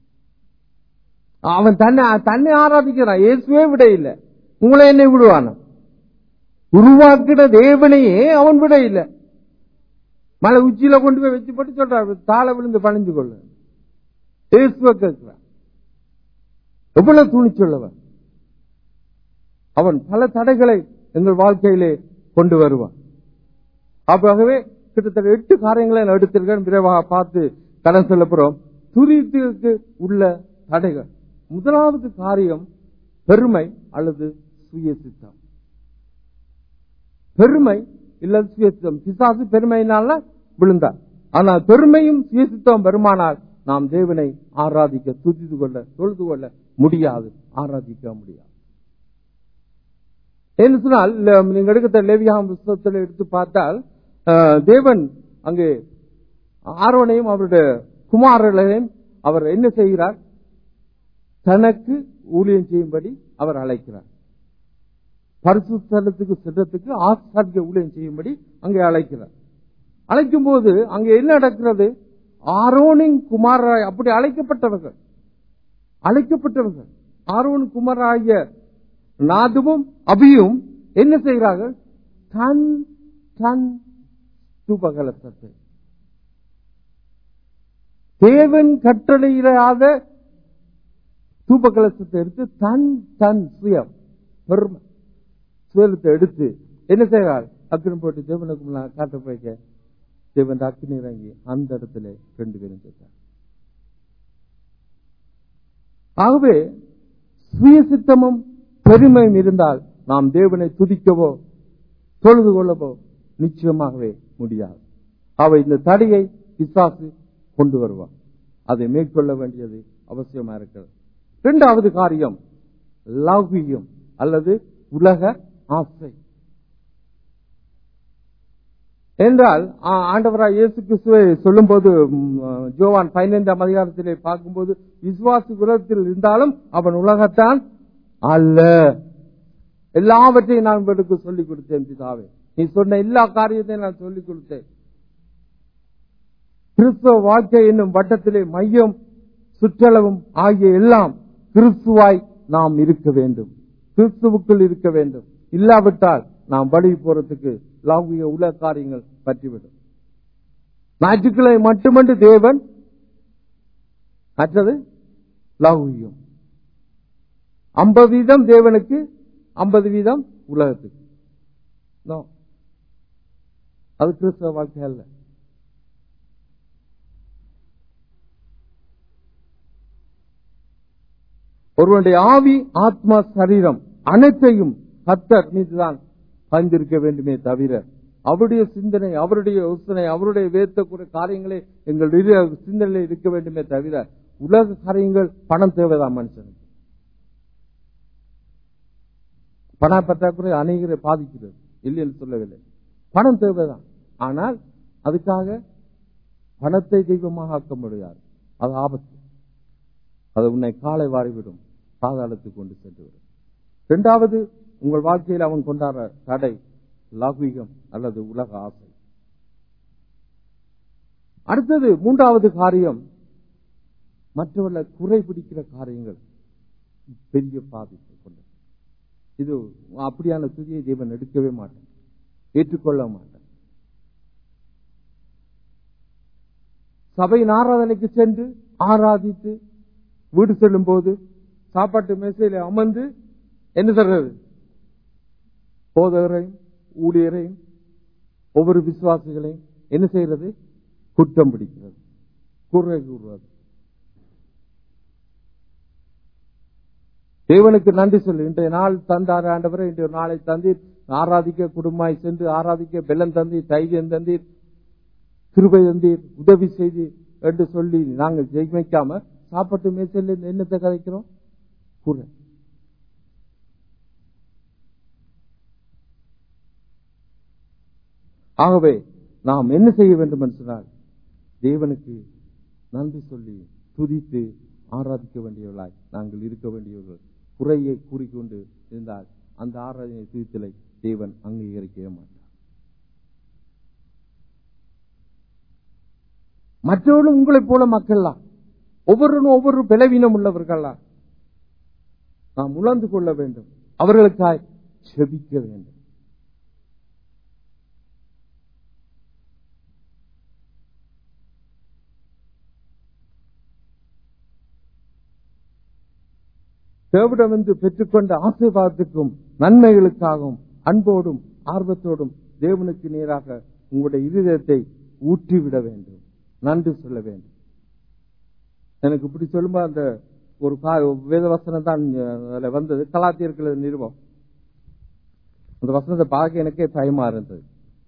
அவன் தன்னை தன்னை ஆராதிக்கிறான். இயேசுவே விட இல்லை, உங்களை என்னை விடுவான? உருவாக்கின தேவனையே அவன் விட இல்லை. மலை உச்சியில கொண்டு போய் வச்சு போட்டு சொல்றான், தாழ விழுந்து பணிஞ்சு கொள்ள. இயேசுவை கேட்கிறான். எவ்வளவு துணிச்சொல்லவன் அவன்! பல தடைகளை எங்கள் வாழ்க்கையிலே கொண்டு வருவான். ஆகவே கிட்டத்தட்ட எட்டு காரியங்களை எடுத்திருக்கேன், விரைவாக பார்த்து கடன் சொல்ல போறோம். துரிதத்துக்கு உள்ள தடைகள். முதலாவது காரியம் பெருமை அல்லது சுயசித்தம். பெருமை இல்ல சுயசித்தம். பிசாசு பெருமையினால விழுந்தார். ஆனால் பெருமையும் சுயசித்தம் வருமானால் நாம் தேவனை ஆராதிக்க, துதித்து கொள்ள, தொழுது கொள்ள முடியாது, ஆராதிக்க முடியாது. என்ன சொன்னால், நீங்க எடுத்த லேவியாகம புத்தகத்தில் எடுத்து பார்த்தால் தேவன் அங்கே ஆரோனையும் அவருடைய குமாரர்களையும் அவர் என்ன செய்கிறார்? தனக்கு ஊழியம் செய்யும்படி அவர் அழைக்கிறார். பரிசுத்த ஸ்தலத்துக்கு சென்றதுக்கு ஆசாரிய ஊழியம் செய்யும்படி அங்கே அழைக்கிறார். அழைக்கும் போது அங்கே என்ன நடக்கிறது? ஆரோனின் குமாராய் அப்படி அழைக்கப்பட்டவர்கள் அழைக்கப்பட்டவர்கள் ஆரோன் குமாராய நாதுவும் அபியும் என்ன செய்கிறார்கள்? தன் தன் தூபகலசத்தை தேவன் கட்டளையிடாத தூபகலசத்தை எடுத்து தன் தன் சுயம் பெருமை சுயத்தை எடுத்து என்ன செய்கிறார்? அக்கினி போட்டு தேவனுக்கு காட்ட போய்க்க தேவன் அக்கினி இறங்கி அந்த இடத்துல ரெண்டு பேரும் சேர்த்தார். ஆகவே சுயசித்தமும் பெருமையும் இருந்தால் நாம் தேவனை துதிக்கவோ தொழுது கொள்ளவோ நிச்சயமாகவே முடியாது. அவை இந்த தடையை பிசாசு கொண்டு வருவான். அதை மேற்கொள்ள வேண்டியது அவசியமா இருக்கிறது. இரண்டாவது காரியம் லௌகியம் அல்லது உலக ஆசை. என்றால் ஆண்டவராய் இயேசு கிறிஸ்துவை சொல்லும் போது யோவான் பதினைந்தாம் அதிகாரத்திலே பார்க்கும்போது விசுவாசி உலகத்தில் இருந்தாலும் அவன் உலகத்தான் அல்ல, எல்லாவற்றையும் நான் உங்களுக்கு சொல்லிக் கொடுத்தேன் பிதாவே, நீ சொன்ன எல்லா காரியத்தையும் நான் சொல்லிக் கொடுத்தேன். கிறிஸ்துவ வாழ்க்கை என்னும் வட்டத்திலே மையம் சுற்றளவும் ஆகிய எல்லாம் கிறிஸ்துவாய் நாம் இருக்க வேண்டும், கிறிஸ்துவுக்குள் இருக்க வேண்டும். இல்லாவிட்டால் நாம் வழி போறதுக்கு லௌகிக உலக காரியங்கள் பற்றிவிடும். ஞாயிற்றுக்கிழமை மட்டுமன்று தேவன், மற்றது லௌகிகம். ஐம்பது வீதம் தேவனுக்கு, ஐம்பது வீதம் உலகத்துக்கு. அது கிறிஸ்தவ வாழ்க்கை அல்ல. ஒருவனுடைய ஆவி, ஆத்மா, சரீரம் அனைத்தையும் கர்த்தர் மீதுதான் பகிர்ந்திருக்க வேண்டுமே தவிர அவருடைய சிந்தனை, அவருடைய யோசனை, அவருடைய வேதக்கூடிய காரியங்களே எங்கள் சிந்தனையில இருக்க வேண்டுமே தவிர உலக காரியங்கள் பணம் தேவைதான் மனுஷனுக்கு. பண பற்றாக்குறை அநேகரை பாதிக்கிறது, இல்லை என்று சொல்லவில்லை, பணம் தேவைதான். ஆனால் அதுக்காக பணத்தை தெய்வமாக ஆக்க முடியாது, அது ஆபத்து. அது உன்னை காலை வாரிவிடும், பாதாளத்துக்கு கொண்டு சென்று விடும். இரண்டாவது, உங்கள் வாழ்க்கையில் அவன் கொண்டாடுற தடை லௌகிகம் அல்லது உலக ஆசை. அடுத்தது மூன்றாவது காரியம், மற்றவர்களை குறை பிடிக்கிற காரியங்கள் பெரிய பாதிப்பு கொண்டது. இது அப்படியான துதியை தேவன் எடுக்கவே மாட்டான், ஏற்றுக்கொள்ள மாட்டான். சபையின் ஆராதனைக்கு சென்று ஆராதித்து வீடு செல்லும் போது சாப்பாட்டு மேசையில அமர்ந்து என்ன சொல்றது, போதகரையும் ஊழியரையும் ஒவ்வொரு விசுவாசிகளையும் என்ன செய்யறது, குற்றம் பிடிக்கிறது, குறை கூறுவது. தேவனுக்கு நன்றி சொல்லு, இன்றைய நாள் தந்தார் ஆண்டவரை, இன்றைய நாளை தந்தீர், ஆராதிக்க குடும்பமாய் சென்று ஆராதிக்க பெல்லம் தந்தீர், தைரியம் தந்தீர், கிருபை தந்தீர், உதவி செய்தீர் என்று சொல்லி நாங்கள் ஜெயிக்காம சாப்பாட்டு மேசையில் என்னத்தை கதைக்கிறோம், குறை. ஆகவே நாம் என்ன செய்ய வேண்டும் என்று சொன்னால், தேவனுக்கு நன்றி சொல்லி துதித்து ஆராதிக்க வேண்டியவர்களாய் நாங்கள் இருக்க வேண்டியவர்கள். குறையை கூறிக்கொண்டு இருந்தால் அந்த ஆராதனை துதித்தலை தேவன் அங்கீகரிக்கவே மாட்டார். மற்றவர்களும் உங்களைப் போல மக்கள்லாம், ஒவ்வொருவரும் ஒவ்வொரு பலவீனம் உள்ளவர்களா நாம் உணர்ந்து கொள்ள வேண்டும், அவர்களுக்காய் செபிக்க வேண்டும். தேவனிடமிருந்து பெற்றுக்கொண்ட ஆசீர்வாதத்துக்கும் நன்மைகளுக்காகவும் அன்போடும் ஆர்வத்தோடும் தேவனுக்கு நேராக உங்களுடைய இருதயத்தை ஊற்றிவிட வேண்டும், நன்றி சொல்ல வேண்டும். எனக்கு இப்படி சொல்லும்போது அந்த ஒரு வேத வசனம் தான் வந்தது, கலாத்தியர்கள் நிருபம். அந்த வசனத்தை பார்க்க எனக்கே பயமா இருந்தது.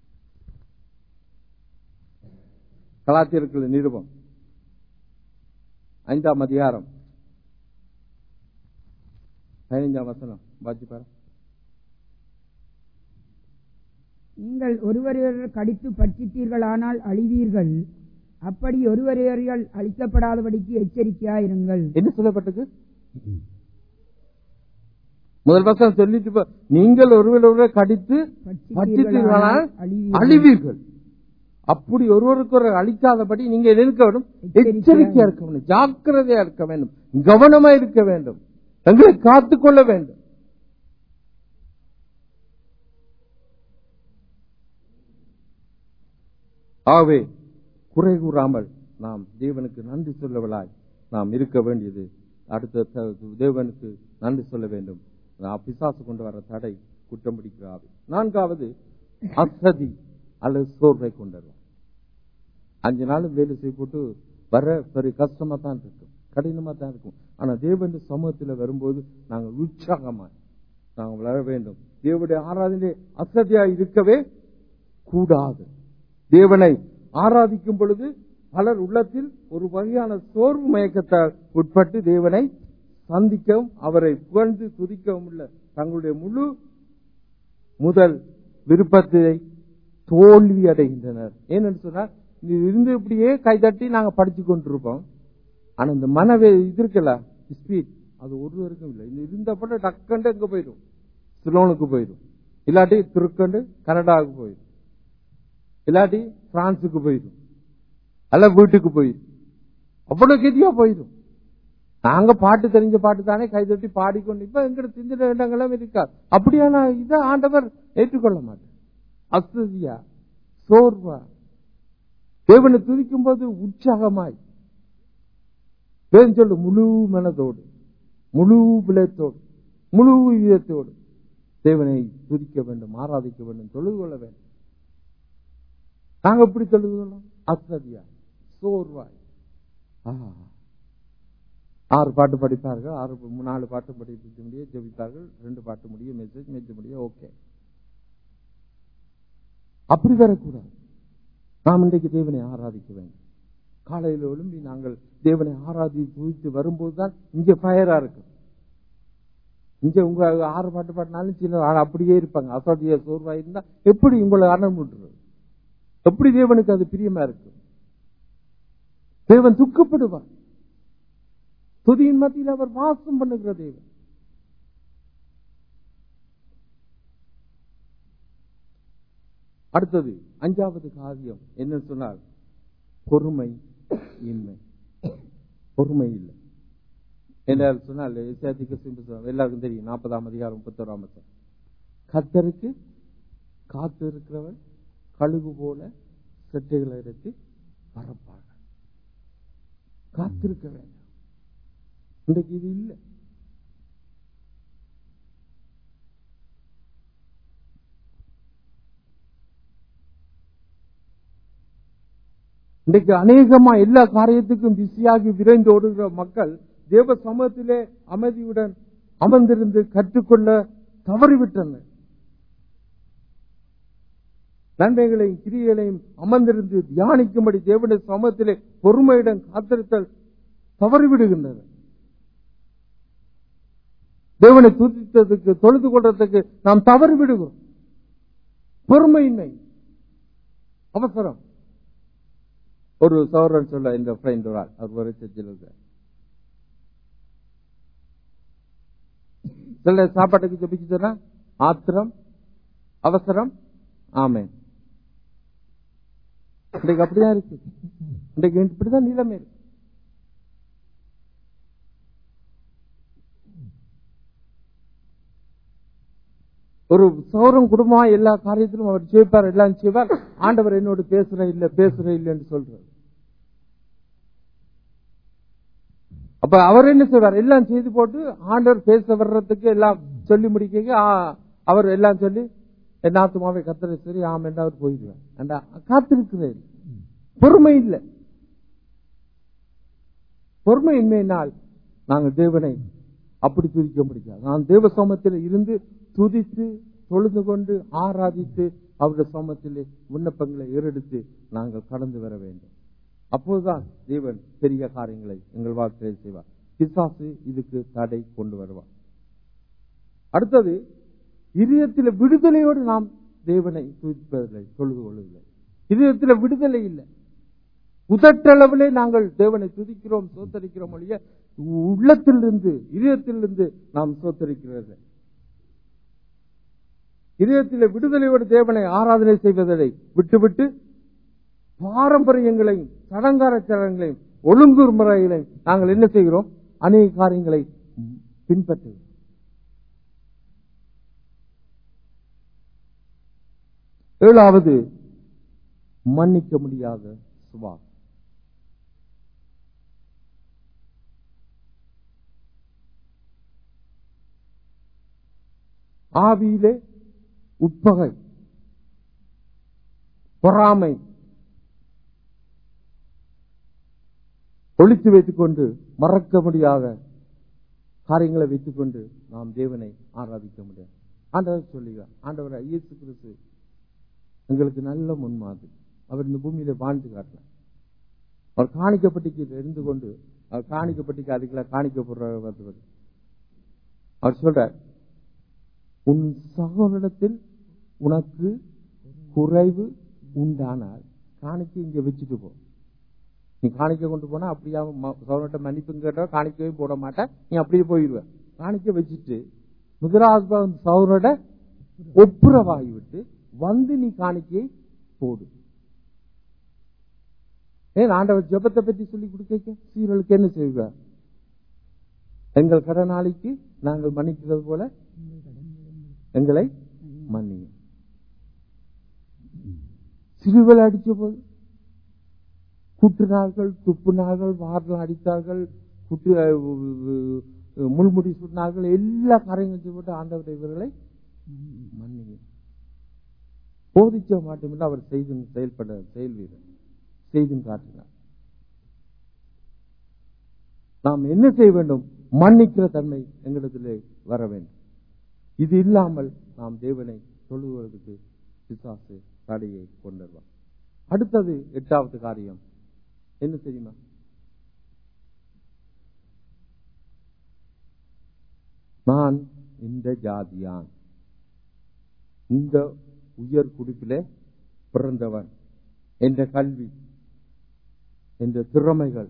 கலாத்தியர்கள் நிருபம் ஐந்தாம் அதிகாரம் பதினைஞ்சாம் வசனம் வாசி பாரு. நீங்கள் ஒருவரையொருவர் கடித்து பட்சித்தீர்களானால் அழிவீர்கள், அப்படி ஒருவரையொருவர் அழிக்கப்படாதபடிக்கு எச்சரிக்கையாயிருங்கள். என்ன சொல்லப்பட்டது? முதல் வசனம் சொல்லிட்டு, நீங்கள் ஒருவரை கடித்து பட்சித்தீர்களானால் அழிவீர்கள், அப்படி ஒருவருக்கு ஒரு அழிக்காதபடி நீங்க இருக்க வேண்டும், எச்சரிக்கையா இருக்க வேண்டும், ஜாக்கிரதையா இருக்க வேண்டும், கவனமா இருக்க வேண்டும், தங்களை காத்துக்கொள்ள வேண்டும். ஆகவே குறை கூறாமல் நாம் தேவனுக்கு நன்றி சொல்லவளாய் நாம் இருக்க வேண்டியது. அடுத்த தேவனுக்கு நன்றி சொல்ல வேண்டும். பிசாசு கொண்டு வர தடை குற்றம் பிடிக்கிறார். நான்காவது அசதி அல்லது சோர்வை கொண்டு அஞ்சு நாளும் வேலை செய்ய போட்டு வர பெரிய கஷ்டமா தான் இருக்கும், கடினமா தான் இருக்கும். ஆனா தேவன் சமூகத்தில் வரும்போது நாங்கள் உற்சாகமாய் நாங்கள் வளர வேண்டும். தேவனுடைய ஆராதனை அசதியா இருக்கவே கூடாது. தேவனை ஆராதிக்கும் பொழுது பலர் உள்ளத்தில் ஒரு வகையான சோர்வு மயக்கத்தால் உட்பட்டு தேவனை சந்திக்கவும் அவரை புகழ்ந்து துதிக்கவும் உள்ள தங்களுடைய முழு முதல் விருப்பத்தை தோல்வி அடைகின்றனர். ஏன்னு சொன்னா இருந்து இப்படியே கைதட்டி நாங்க படிச்சு கொண்டிருப்போம். ஆனா இந்த மனவே இது இருக்கல ஸ்பீட் அது ஒருவருக்கும் இல்லை. இந்த இருந்தப்பட டக்கண்டு எங்க போயிடும், சிலோனுக்கு போயிடும், இல்லாட்டி திருக்கண்டு கனடாவுக்கு போயிடும், இல்லாட்டி பிரான்சுக்கு போயிடும், அல்ல வீட்டுக்கு போயிடும். அவ்வளவு கெதியா போயிடும். நாங்க பாட்டு தெரிஞ்ச பாட்டு தானே கைதட்டி பாடிக்கொண்டு இப்ப எங்க தெரிஞ்ச இடங்களும் இருக்காது. அப்படியான இதை ஆண்டவர் ஏற்றுக்கொள்ள மாட்டார். அசதியா சோர்வா தேவனை துதிக்கும் போது உற்சாகமாய் சொல்லு முழு மனதோடு முழு பிளத்தோடு முழு இதயத்தோடு தேவனை துதிக்க வேண்டும், ஆராதிக்க வேண்டும், தொழுது கொள்ள வேண்டும். நாங்க எப்படி தொழுது கொள்ளோம்? அசதியா சோர்வாய். ஆறு பாட்டு படிப்பார்கள், ஆறு நாலு பாட்டு படிக்க முடிய ஜெபிப்பார்கள், ரெண்டு பாட்டு முடிய மெசேஜ் மெச்ச முடிய ஓகே. அப்படி வரக்கூடாது. நாம் இன்றைக்கு தேவனை ஆராதிக்க வேண்டும். காலையில் எழும்பி நாங்கள் தேவனை ஆராதி துதித்து வரும்போதுதான் இங்க பயரா இருக்கு. இங்க உங்க ஆறு பாட்டு பாட்டினாலும் சில அப்படியே இருப்பாங்க. அசதியா சோர்வா இருந்தா எப்படி உங்களை அரண் விட்டுறது? எப்படி தேவனுக்கு அது பிரியமா இருக்கு? தேவன் துக்கப்படுவார். துதியின் மத்தியில் அவர் வாசம் பண்ணுகிற தேவன். அடுத்தது அஞ்சாவது காரியம் என்ன சொன்னால் பொறுமை இன்மை. பொறுமை இல்லை என்ன சொன்னால் எல்லாருக்கும் தெரியும். நாற்பதாம் அதிகாரம் முப்பத்தோராம் வசனம், கர்த்தருக்கு காத்து இருக்கிறவன் கழுகு போல செட்டைகளை எடுத்து பரப்பார்கள். காத்திருக்க வேண்டும். இன்றைக்கு இது இல்லை. இன்றைக்கு அநேகமா எல்லா காரியத்துக்கும் பிஸியாகி விரைந்து ஓடுகிற மக்கள் தேவ சமூகத்திலே அமைதியுடன் அமர்ந்திருந்து கற்றுக்கொள்ள தவறிவிட்டனர். நன்மைகளையும் கிரியைகளையும் அமர்ந்திருந்து தியானிக்கும்படி தேவனுடைய சமூகத்திலே பொறுமையுடன் காத்திருத்தல் தவறிவிடுகின்றனர். தேவனை துதித்ததுக்கு தொழுது கொள்றதுக்கு நாம் தவறு விடுகிறோம். பொறுமையின்மை அவசரம். ஒரு சௌரன் சொல்ல இந்த ஃப்ரெண்ட் ஒரு ஆள் அவர் ஒரு சர்ச்சில் இருக்க சில சாப்பாட்டுக்கு ஜபிச்சு சொன்னா ஆத்திரம் அவசரம் ஆமேன். இன்றைக்கு அப்படிதான் இருக்கு. இன்றைக்கு இப்படிதான் நிலைமை இருக்கு. ஒரு சௌரம் குடும்பமா எல்லா காரியத்திலும் அவர் செய்வார், எல்லாம் செய்வார். ஆண்டவர் என்னோடு பேசுற இல்ல பேசுற இல்லைன்னு சொல்றார். அப்ப அவர் என்ன செய்வார்? எல்லாம் செய்து போட்டு ஆண்டவர் பேச வர்றதுக்கு எல்லாம் சொல்லி முடிக்க அவர் எல்லாம் சொல்லி என் ஆத்துமாவை கர்த்தரை சரி ஆம் என்று அவர் போயிடுவார். காத்திருக்கிறேன். பொறுமை இல்லை. பொறுமையின்மையினால் நாங்கள் தேவனை அப்படி துதிக்க முடியாது. நான் தேவ சமூகத்தில் இருந்து துதித்து தொழுது கொண்டு ஆராதித்து அவருடைய சமூகத்திலே விண்ணப்பங்களை ஏறெடுத்து நாங்கள் கடந்து வர வேண்டும். அப்போதுதான் தேவன் பெரிய காரியங்களை எங்கள் வாழ்க்கையில் செய்வார். பிசாசு இதுக்கு தடை கொண்டு வருவார். அடுத்தது இதயத்தில் விடுதலையோடு நாம் தேவனை துதிப்பதில்லை, தொழுது கொள்ளவில்லை. இதயத்தில் விடுதலை இல்லை. உதட்டளவிலே நாங்கள் தேவனை துதிக்கிறோம், சோத்தரிக்கிறோம் ஒழிய உள்ளத்திலிருந்து இதயத்திலிருந்து நாம் சோத்தரிக்கிறது. இதயத்தில் விடுதலையோடு தேவனை ஆராதனை செய்வதை விட்டுவிட்டு பாரம்பரியங்களையும் சடங்காரச்சரங்களையும் ஒழுங்கு முறைகளையும் நாங்கள் என்ன செய்கிறோம்? அநேக காரியங்களை பின்பற்றுகிறோம். ஏழாவது மன்னிக்க முடியாத சுபாவம். ஆவியிலே உட்பகை, பொறாமை ஒழித்து வைத்துக் கொண்டு மறக்க முடியாத காரியங்களை வைத்துக் கொண்டு நாம் தேவனை ஆராதிக்க முடியாது. ஆண்டவர் சொல்லுகிறார், ஆண்டவர் இயேசு கிறிஸ்து எங்களுக்கு நல்ல முன்மாதிரி. அவர் இந்த பூமியில வாழ்ந்து காட்டினார். அவர் காணிக்கப்பட்டிக்கு இருந்து கொண்டு அவர் காணிக்கப்பட்டிக்கு அதுக்குள்ள காணிக்கப்படுற அவர் சொல்றார், உன் சகோதரத்தில் உனக்கு குறைவு உண்டானால் காணிக்கை இங்க வச்சுட்டு போ. நீ காணிக்கை கொண்டு போனா அப்படியா சௌரட்ட மன்னிப்பு கேட்டா காணிக்கவே போட மாட்டேன், நீ அப்படியே போயிடுவ. காணிக்கை வச்சுட்டு முதலாவது சௌரோட ஒப்புரவாகி விட்டு வந்து நீ காணிக்கையை போடு. ஏன் ஆண்டவர் ஜெபத்தை பற்றி சொல்லி கொடுக்க சீரலுக்கு என்ன செய்வார்? எங்கள் கடனாளிக்கு நாங்கள் மன்னிக்கிறது போல எங்களை மன்னியும். சிறுவல் அடிச்ச போது குட்டினார்கள், துப்புனார்கள், வாரில் அடித்தார்கள், குட்டி முள்முடி சுட்டினார்கள், எல்லா காரியங்களும் போட்டு ஆண்டவர் இவர்களை மன்னியும். போதிச்ச மாட்டோம் அவர் செய்து செயல்பட செயல் வீரர் செய்தும் காட்டினார். நாம் என்ன செய்ய வேண்டும்? மன்னிக்கிற தன்மை எங்களிடத்திலே வர வேண்டும். இது இல்லாமல் நாம் தேவனை தொழுவதற்கு பிசாசு தடையை கொண்டுருவான். அடுத்தது எட்டாவது காரியம் என்ன தெரியுமா? நான் இந்த ஜாதியான், இந்த உயர் குடிப்பிலே பிறந்தவன், என்ற கல்வி, என்ற திறமைகள்,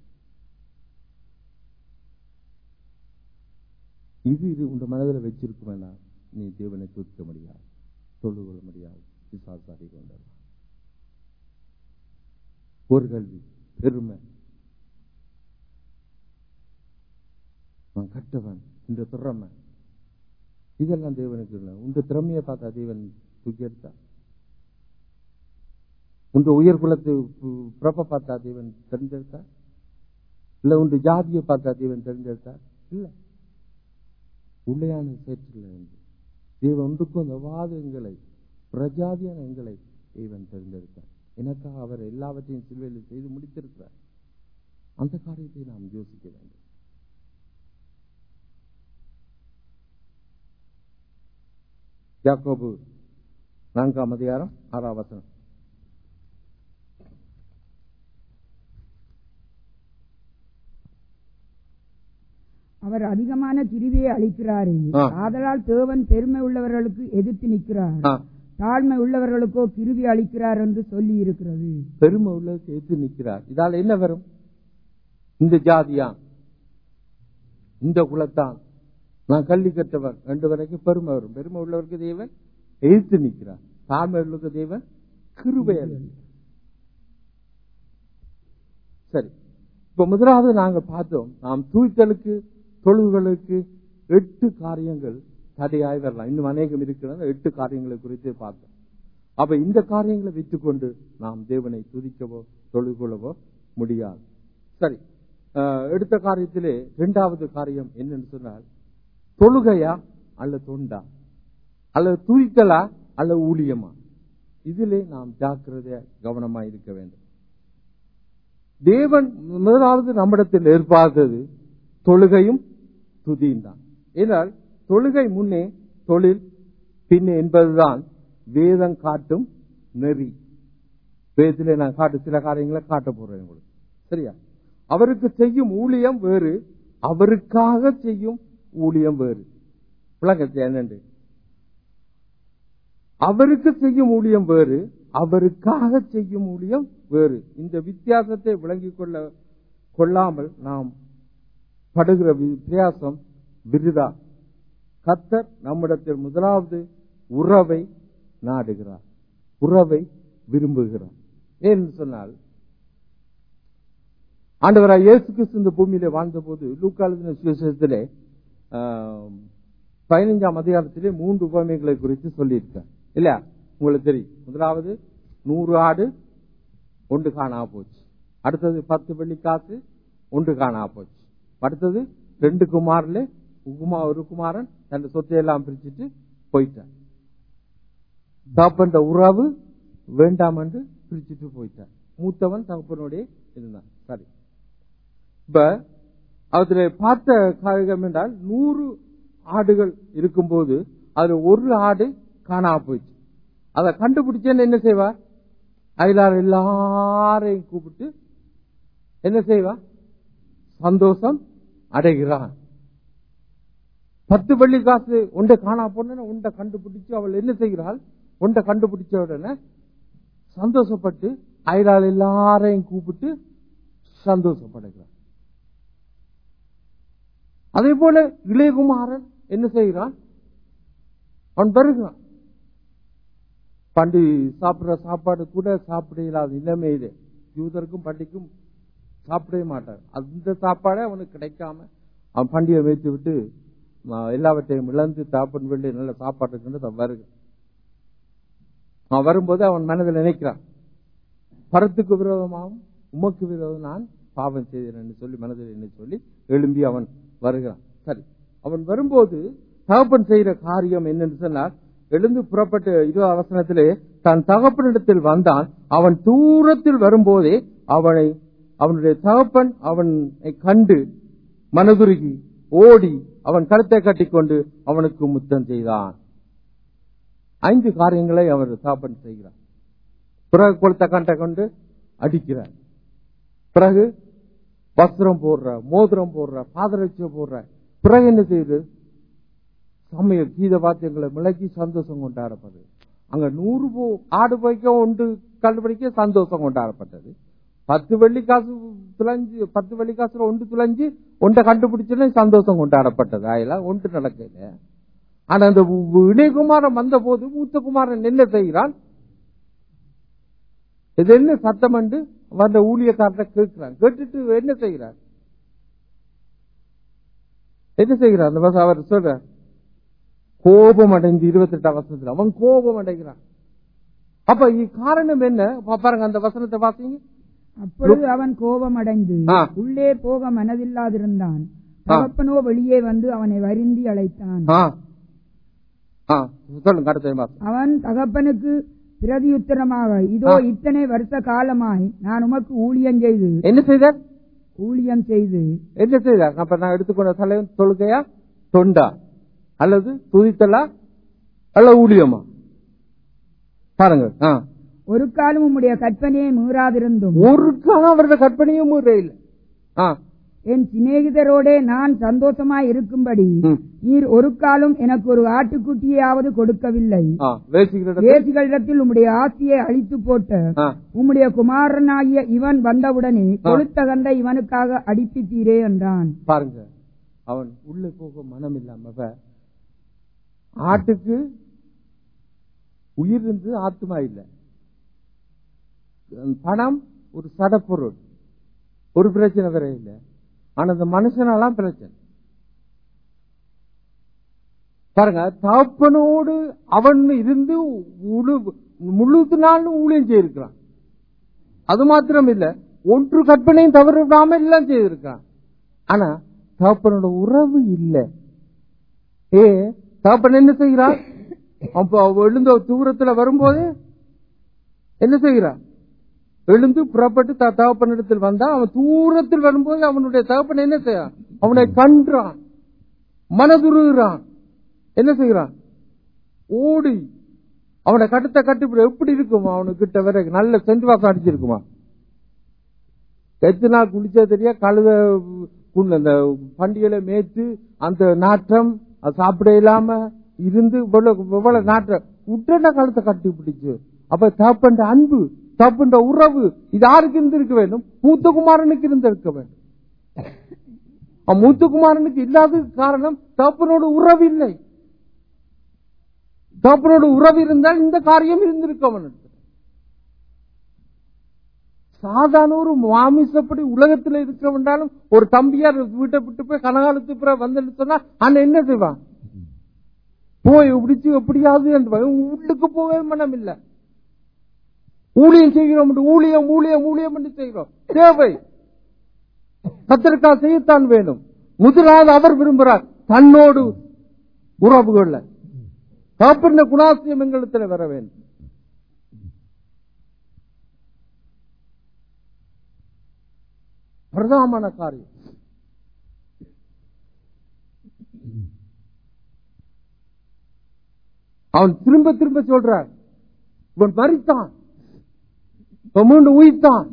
இது இது உங்க மனதில் வச்சிருக்க வேண்டாம். நீ தேவனை துதிக்க முடியாது, சொல்லுக முடியாது, பிசாசாரி கொண்டார். ஒரு கல்வி, பெருமை, நான் கட்டவன், இந்த திறமை, இதெல்லாம் தேவனுக்கு இல்லை. உங்க திறமையை பார்த்தா தேவன் தூக்கி எடுத்தா? உங்க உயர் குலத்து பிறப்ப பார்த்தா தேவன் தெரிஞ்செடுத்தா? இல்ல உங்க ஜாதியை பார்த்தா தேவன் தெரிஞ்செடுத்தா? இல்ல. உள்ளையான சேற்றில் இருந்து தேவன் ஒன்றுக்கும் அந்த வாதங்களை பிரஜாதியான எங்களை தேவன் தெரிந்தெடுத்தார். எனக்காக அவர் எல்லாவற்றையும் சிலுவையில் செய்து முடித்திருக்கிறார். அந்த காரியத்தை நாம் யோசிக்க வேண்டும். யாக்கோபு நான்காம் அதிகாரம் ஆறாம் வசனம். அவர் அதிகமான கிருபையை அளிக்கிறாரே, ஆதலால் தேவன் பெருமை உள்ளவர்களுக்கு எதிர்த்து நிற்கிறார், தாழ்மை உள்ளவர்களுக்கோ கிருபை அளிக்கிறார் என்று சொல்லி இருக்கிறது. பெருமை உள்ளவர்களுக்கு எதிர்த்து நிற்கிறார். இதால் என்ன வரும்? இந்த ஜாதியா, இந்த குலத்தான், நான் கல்வி கற்றவர் ரெண்டு வரைக்கும் பெருமை வரும். பெருமை உள்ளவருக்கு தேவன் எதிர்த்து நிற்கிறார், தாழ்மை உள்ளவருக்கு தேவன் கிருபை அளிக்கிறார். சரி, இப்ப முதலாவது நாங்கள் பார்த்தோம், நாம் தூய்த்தலுக்கு தொழுகளுக்கு எட்டு காரியங்கள் தடையாய் வரலாம். இன்னும் அநேகம் இருக்கிறது. எட்டு காரியங்களை குறித்து பார்த்தோம். அப்ப இந்த காரியங்களை வைத்துக் கொண்டு நாம் தேவனை துதிக்கவோ தொழுகொள்ளவோ முடியாது. சரி, எடுத்த காரியத்திலே இரண்டாவது காரியம் என்னன்னு சொன்னால், தொழுகையா அல்லது தொண்டா, அல்லது துதித்தலா அல்லது ஊழியமா, இதிலே நாம் ஜாக்கிரதையா கவனமா இருக்க வேண்டும். தேவன் முதலாவது நம்மிடத்தில் எதிர்பார்த்தது தொழுகையும் துதியும் தான். ஏனால் தொழுகை முன்னே தொழில் பின்னே என்பதுதான் வேதம் காட்டும் நெறி. வேதத்திலே நான் காட்டு சில காரியங்களை காட்ட போறேன் உங்களுக்கு. சரியா? அவருக்கு செய்யும் ஊழியம் வேறு, அவருக்காக செய்யும் ஊழியம் வேறு. விளக்கத்தை என்னண்டு? அவருக்கு செய்யும் ஊழியம் வேறு, அவருக்காக செய்யும் ஊழியம் வேறு. இந்த வித்தியாசத்தை விளங்கிக் கொள்ள கொள்ளாமல் நாம் படுகிற பிரயாசம் விருதா. கர்த்தர் நம்மிடத்தில் முதலாவது உறவை நாடுகிறார், உறவை விரும்புகிறார். ஏன்னு சொன்னால், ஆண்டவராய் இயேசு கிறிஸ்து இந்த பூமியிலே வாழ்ந்த போது லூக்கா எழுதின சுவிசேஷத்திலே பதினைஞ்சாம் அதிகாரத்திலே மூன்று உவமைகளை குறித்து சொல்லியிருக்கார் இல்லையா? உங்களுக்கு தெரியும். முதலாவது நூறு ஆடு ஒன்று காணா போச்சு. அடுத்தது பத்து வெள்ளி காசு ஒன்று காணா போச்சு. அடுத்தது ரெண்டு குமாரில் ஒரு குமாரன் தன் சொத்தை எல்லாம் பிரிச்சுட்டு போயிட்டான். தகப்பன் உறவு வேண்டாம் என்று பிரிச்சுட்டு போயிட்டான். மூத்தவன் தகப்பனுடைய இருந்தான். சரி, இப்ப அதுல பார்த்த காரியம் என்றால், நூறு ஆடுகள் இருக்கும்போது அதுல ஒரு ஆடு காணா போயிடுச்சு. அதை கண்டுபிடிச்சேன்னு என்ன செய்வா? அயலார் எல்லாரையும் கூப்பிட்டு என்ன செய்வா? சந்தோஷம் அடைகிறான். பத்து வெள்ளி காசு ஒன்றை காணா போன ஒன்றை கண்டுபிடிச்சு அவள் என்ன செய்கிறாள்? ஒன்றை கண்டுபிடிச்ச உடனே சந்தோஷப்பட்டு அயலால் எல்லாரையும் கூப்பிட்டு சந்தோஷப்படுகிறான். அதே போல இளையகுமாரன் என்ன செய்கிறான்? அவன் வருகிறான். பண்டி சாப்பிடுற சாப்பாடு கூட சாப்பிட இல்லாத நிலைமையிலே யூதருக்கும் பண்டிக்கும் சாப்பிடவே மாட்டார். அந்த சாப்பாடே அவனுக்கு கிடைக்காம அவன் பண்டிகை வைத்து விட்டு எல்லாவற்றையும் இழந்து தாப்பன் வெள்ளி நல்ல சாப்பாட்டுக்கு வருக. அவன் வரும்போது அவன் மனதில் நினைக்கிறான், பரத்துக்கு விரோதமாகவும் உமக்கு விரோதம் நான் பாவம் செய்தேன் சொல்லி மனதில் என்ன சொல்லி எழும்பி அவன் வருகிறான். சரி, அவன் வரும்போது தகப்பன் செய்கிற காரியம் என்னன்னு சொன்னால், எழுந்து புறப்பட்டு இருபது வசனத்திலே தன் தகப்பனிடத்தில் வந்தான். அவன் தூரத்தில் வரும்போதே அவனை அவனுடைய தகப்பன் அவனை கண்டு மனதுருகி ஓடி அவன் கழுத்தை கட்டிக்கொண்டு அவனுக்கு முத்தம் செய்தான். ஐந்து காரியங்களை அவர் தகப்பன் செய்கிறார். பிறகு கொளுத்த கண்டை கொண்டு அடிக்கிறார். பிறகு வஸ்திரம் போடுற, மோதிரம் போடுற, பாதரட்சை போடுற. பிறகு என்ன செய்யுது? சமய கீத வாத்தியங்களை முழக்கி சந்தோஷம் கொண்டாடப்பட்டது. அங்க நூறு போ ஆடு போய்க்க ஒன்று கண்டுபிடிக்க சந்தோஷம் கொண்டாடப்பட்டது. பத்து வெள்ளிக்காசு துளைஞ்சு பத்து வெள்ளிக்காசுல ஒன்று துளைஞ்சு ஒன்றை கண்டுபிடிச்சுன்னு சந்தோஷம் கொண்டாடப்பட்டது. ஆயில ஒன்று நடக்கல. ஆனா அந்த இளையகுமாரன் வந்த போது மூத்த குமாரன் என்ன செய்கிறான்? இது என்ன சத்தம் என்று வந்த ஊழியக்காரரை கேட்கிறான். கேட்டுட்டு என்ன செய்கிறார்? என்ன செய்கிறார்? அந்த பஸ் அவர் சொல்ற கோபம் அடைந்து இருபத்தி எட்டாம் வசனத்தில் அவன் கோபம் அடைகிறான். அப்ப காரணம் என்ன பாருங்க, அந்த வசனத்தை வாசிங்க. அப்பொழுது அவன் கோபம் அடைந்து உள்ளே போக மனதில்லாதிருந்தான். தகப்பனோ வெளியே வந்து அவனை வருந்தி அழைத்தான். அவன் தகப்பனுக்கு பிரதியுத்தரமாக, இதோ இத்தனை வருஷ காலமாய் நான் உமக்கு ஊழியம் செய்து என்ன செய்தார்? ஊழியம் செய்து என்ன செய்தார்? அப்ப நான் எடுத்துக்கொண்ட தலைவன் தொழுகையா, தொண்டா, அல்லது துதித்தலா, அல்ல ஊழியமா? பாருங்க. ஒரு காலம் உம்முடைய கற்பனையை மீறாதிருந்தும் ஒரு காலம் அவருடைய கற்பனையும் மீற இல்லை. என் சிநேகிதரோட நான் சந்தோஷமாய் இருக்கும்படி நீர் ஒரு காலம் எனக்கு ஒரு ஆட்டுக்குட்டியாவது கொடுக்கவில்லை. வேசிகளிடத்தில் உம்முடைய ஆசையை அழித்து போட்ட உம்முடைய குமாரனாகிய இவன் வந்தவுடனே கொளுத்த கண்டை இவனுக்காக அடிப்பித்தீரே என்றான். பாருங்க, அவன் உள்ளே போக மனம் இல்லாம ஆட்டுக்கு உயிர் இருந்து ஆத்மா இல்லை. பணம் ஒரு சடப்பொருள், ஒரு பிரச்சனை வர இல்லை. ஆனா அந்த மனுஷனாலாம் பிரச்சனை. பாருங்க, தகப்பனோடு அவன் இருந்து முழுது நாள் ஊழியம் செய்திருக்கிறான். அது மாத்திரம் இல்ல, ஒன்று கற்பனையும் தவறு விடாம எல்லாம் செய்திருக்கான். ஆனா தகப்பனோட உறவு இல்லை. ஏ தகப்பன் என்ன செய்கிறான்? எழுந்த தூரத்துல வரும்போது என்ன செய்கிறான்? எழுந்து புறப்பட்டு தகப்பனிடத்தில் வந்தா அவன் தூரத்தில் வரும்போது அவனுடைய தகப்பன் என்ன செய்யறான்? அவனை கன்றான், மனதுருகிறான். என்ன செய்கிறான்? ஓடி அவனை கட்டத்தை கட்டி எப்படி இருக்குமா? அவனுக்கு கிட்ட வர நல்ல சென்று வாசம் அடிச்சிருக்குமா? எத்தனை நாள் குளிச்சா தெரியா? கழுத அந்த பண்டிகையில மேய்த்து அந்த நாற்றம் சாப்பிட இல்லாம இருந்து எவ்வளவு நாற்றம் உடனே கழுத்தை கட்டி பிடிச்சு. அப்ப தகப்பன் அன்பு, தகப்பன் உறவு இது யாருக்கு இருந்திருக்க வேண்டும்? மூத்தகுமாரனுக்கு இருந்திருக்க வேண்டும். மூத்தகுமாரனுக்கு இல்லாத காரணம் தகப்பனோட உறவு இல்லை. தகப்பனோட உறவு இருந்தால் இந்த காரியம் இருந்திருக்க. சாதாரண ஒரு மாமிசப்படி உலகத்தில் இருக்க வேண்டாலும் ஒரு தம்பியார் வீட்டை விட்டு போய் கனகாலத்து பிறகு வந்து சொன்னா அண்ணன் என்ன செய்வான்? போய் பிடிச்சு எப்படியாவது உள்ளுக்கு போவே மனம் இல்லை. ஊழியம் செய்கிறோம், ஊழியம் ஊழியம் ஊழியம் என்று செய்கிறோம். தேவை கத்தருக்காக செய்யத்தான் வேணும். முதலாவது அவர் விரும்புகிறார் தன்னோடு உறவுகள் காப்பிருந்த குணாசியம் எங்களிடத்தில் வர வேண்டும். பிரதான காரியம் அவன் திரும்ப திரும்ப சொல்றார், இவன் மரித்தான், மீண்டு உயிர்த்தான்,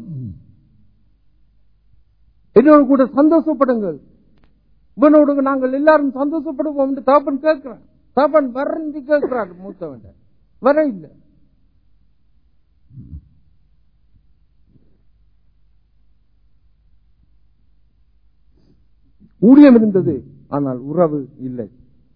என்னோடு கூட சந்தோஷப்படுங்கள், இவனோடு நாங்கள் எல்லாரும் சந்தோஷப்படுவோம் என்று தகப்பன் கேட்கிறான். தகப்பன் வறண்டி கேட்கிறார் மூத்தவன், வர இல்லை. ஊழியம் இருந்தது, ஆனால் உறவு இல்லை.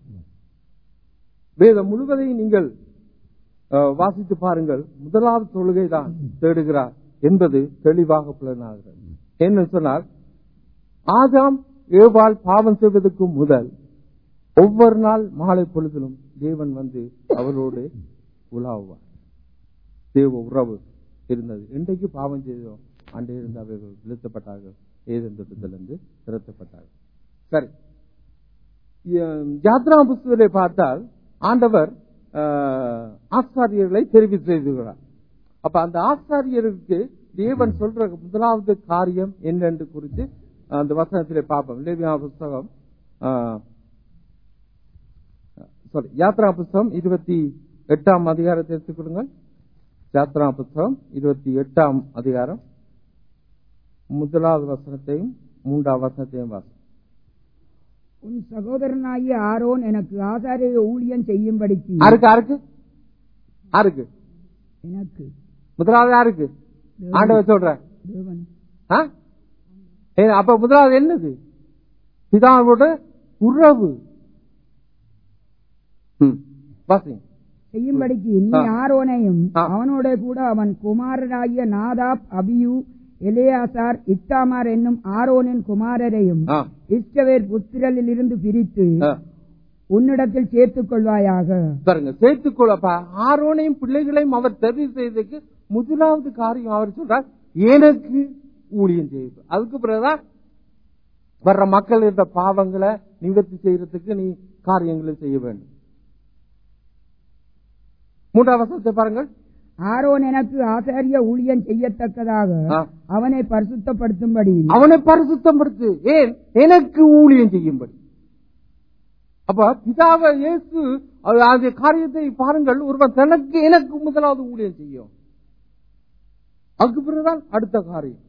வேதம் முழுவதையும் நீங்கள் வாசித்து பாருங்கள். முதலாவது தொழுகை தான் தேடுகிறார் என்பது தெளிவாக புலனாகிறது. என்ன சொன்னால், ஆதாம் ஏவாள் பாவம் செய்வதற்கு முதல் ஒவ்வொரு நாள் மாலை பொழுதிலும் தேவன் வந்து அவரோடு உலாவுவார். தேவ உறவு இருந்தது. இன்றைக்கு பாவம் செய்தோம், அன்றே இருந்து அவர்கள் விழுத்தப்பட்டார்கள், ஏதேன் தோட்டத்திலிருந்து திரட்டப்பட்டார்கள். சரி, யாத்ரா புஸ்தகத்தை பார்த்தால் ஆண்டவர் ஆசாரியர்களை தெரிவு செய்துகிறார். அப்ப அந்த ஆசாரியருக்கு தேவன் சொல்ற முதலாவது காரியம் என்னென்று குறித்து அந்த வசனத்திலே பார்ப்போம். லேவியா புஸ்தகம் சாரி யாத்ரா புஸ்தகம் இருபத்தி எட்டாம் அதிகாரத்தை எடுத்துக்கொள்ளுங்கள். யாத்ரா புஸ்தகம் இருபத்தி எட்டாம் அதிகாரம் முதலாவது வசனத்தையும் மூன்றாவது வசனத்தையும் வாசி. உன் சகோதரனாகிய ஆரோன் எனக்கு ஆசாரிய ஊழியம் செய்யும்படிக்கு. யாருக்கு யாருக்கு யாருக்கு எனக்கு முதலாவது யாருக்கு? ஆண்டவர் சொல்ற தேவன். அப்ப முதலாவது என்னது? பிதாவோட உறவு செய்யும்படிக்கு நீ ஆரோனையும் அவனோட கூட அவன் குமாரராகிய நாதாப், அபியூ, எலேயாசார், இத்தாமார் என்னும் ஆரோனின் குமாரரையும் இஸ்ரவேல் புத்திரரில் இருந்து பிரித்து உன்னிடத்தில் சேர்த்துக் கொள்வாயாக. பாருங்க, சேர்த்துக் கொள்ளப்பா. ஆரோனையும் பிள்ளைகளையும் அவர் தெரிவு செய்ததுக்கு முதலாவது காரியம் அவர் சொல்றார், எனக்கு ஊழியம் செய்யுது. அதுக்கு பிறகுதான் வர்ற மக்களிட பாவங்களை நிவர்த்தி செய்யறதுக்கு நீ காரியங்களை செய்ய வேண்டும். மூன்றாவது வசனத்தை பாருங்கள். ஆரோன் எனக்கு ஆசாரிய ஊழியம் செய்யத்தக்கதாக அவனை பரிசுத்தப்படுத்தும்படி. அவனை பரிசுத்தப்படுத்து. ஏன்? எனக்கு ஊழியம் செய்யும்படி. அப்ப பிதாவை இயேசு அந்த காரியத்தை பாருங்கள். ஒருவன் தனக்கு எனக்கு முதலாவது ஊழியம் செய்யும், அதுக்கு பிறகுதான் அடுத்த காரியம்.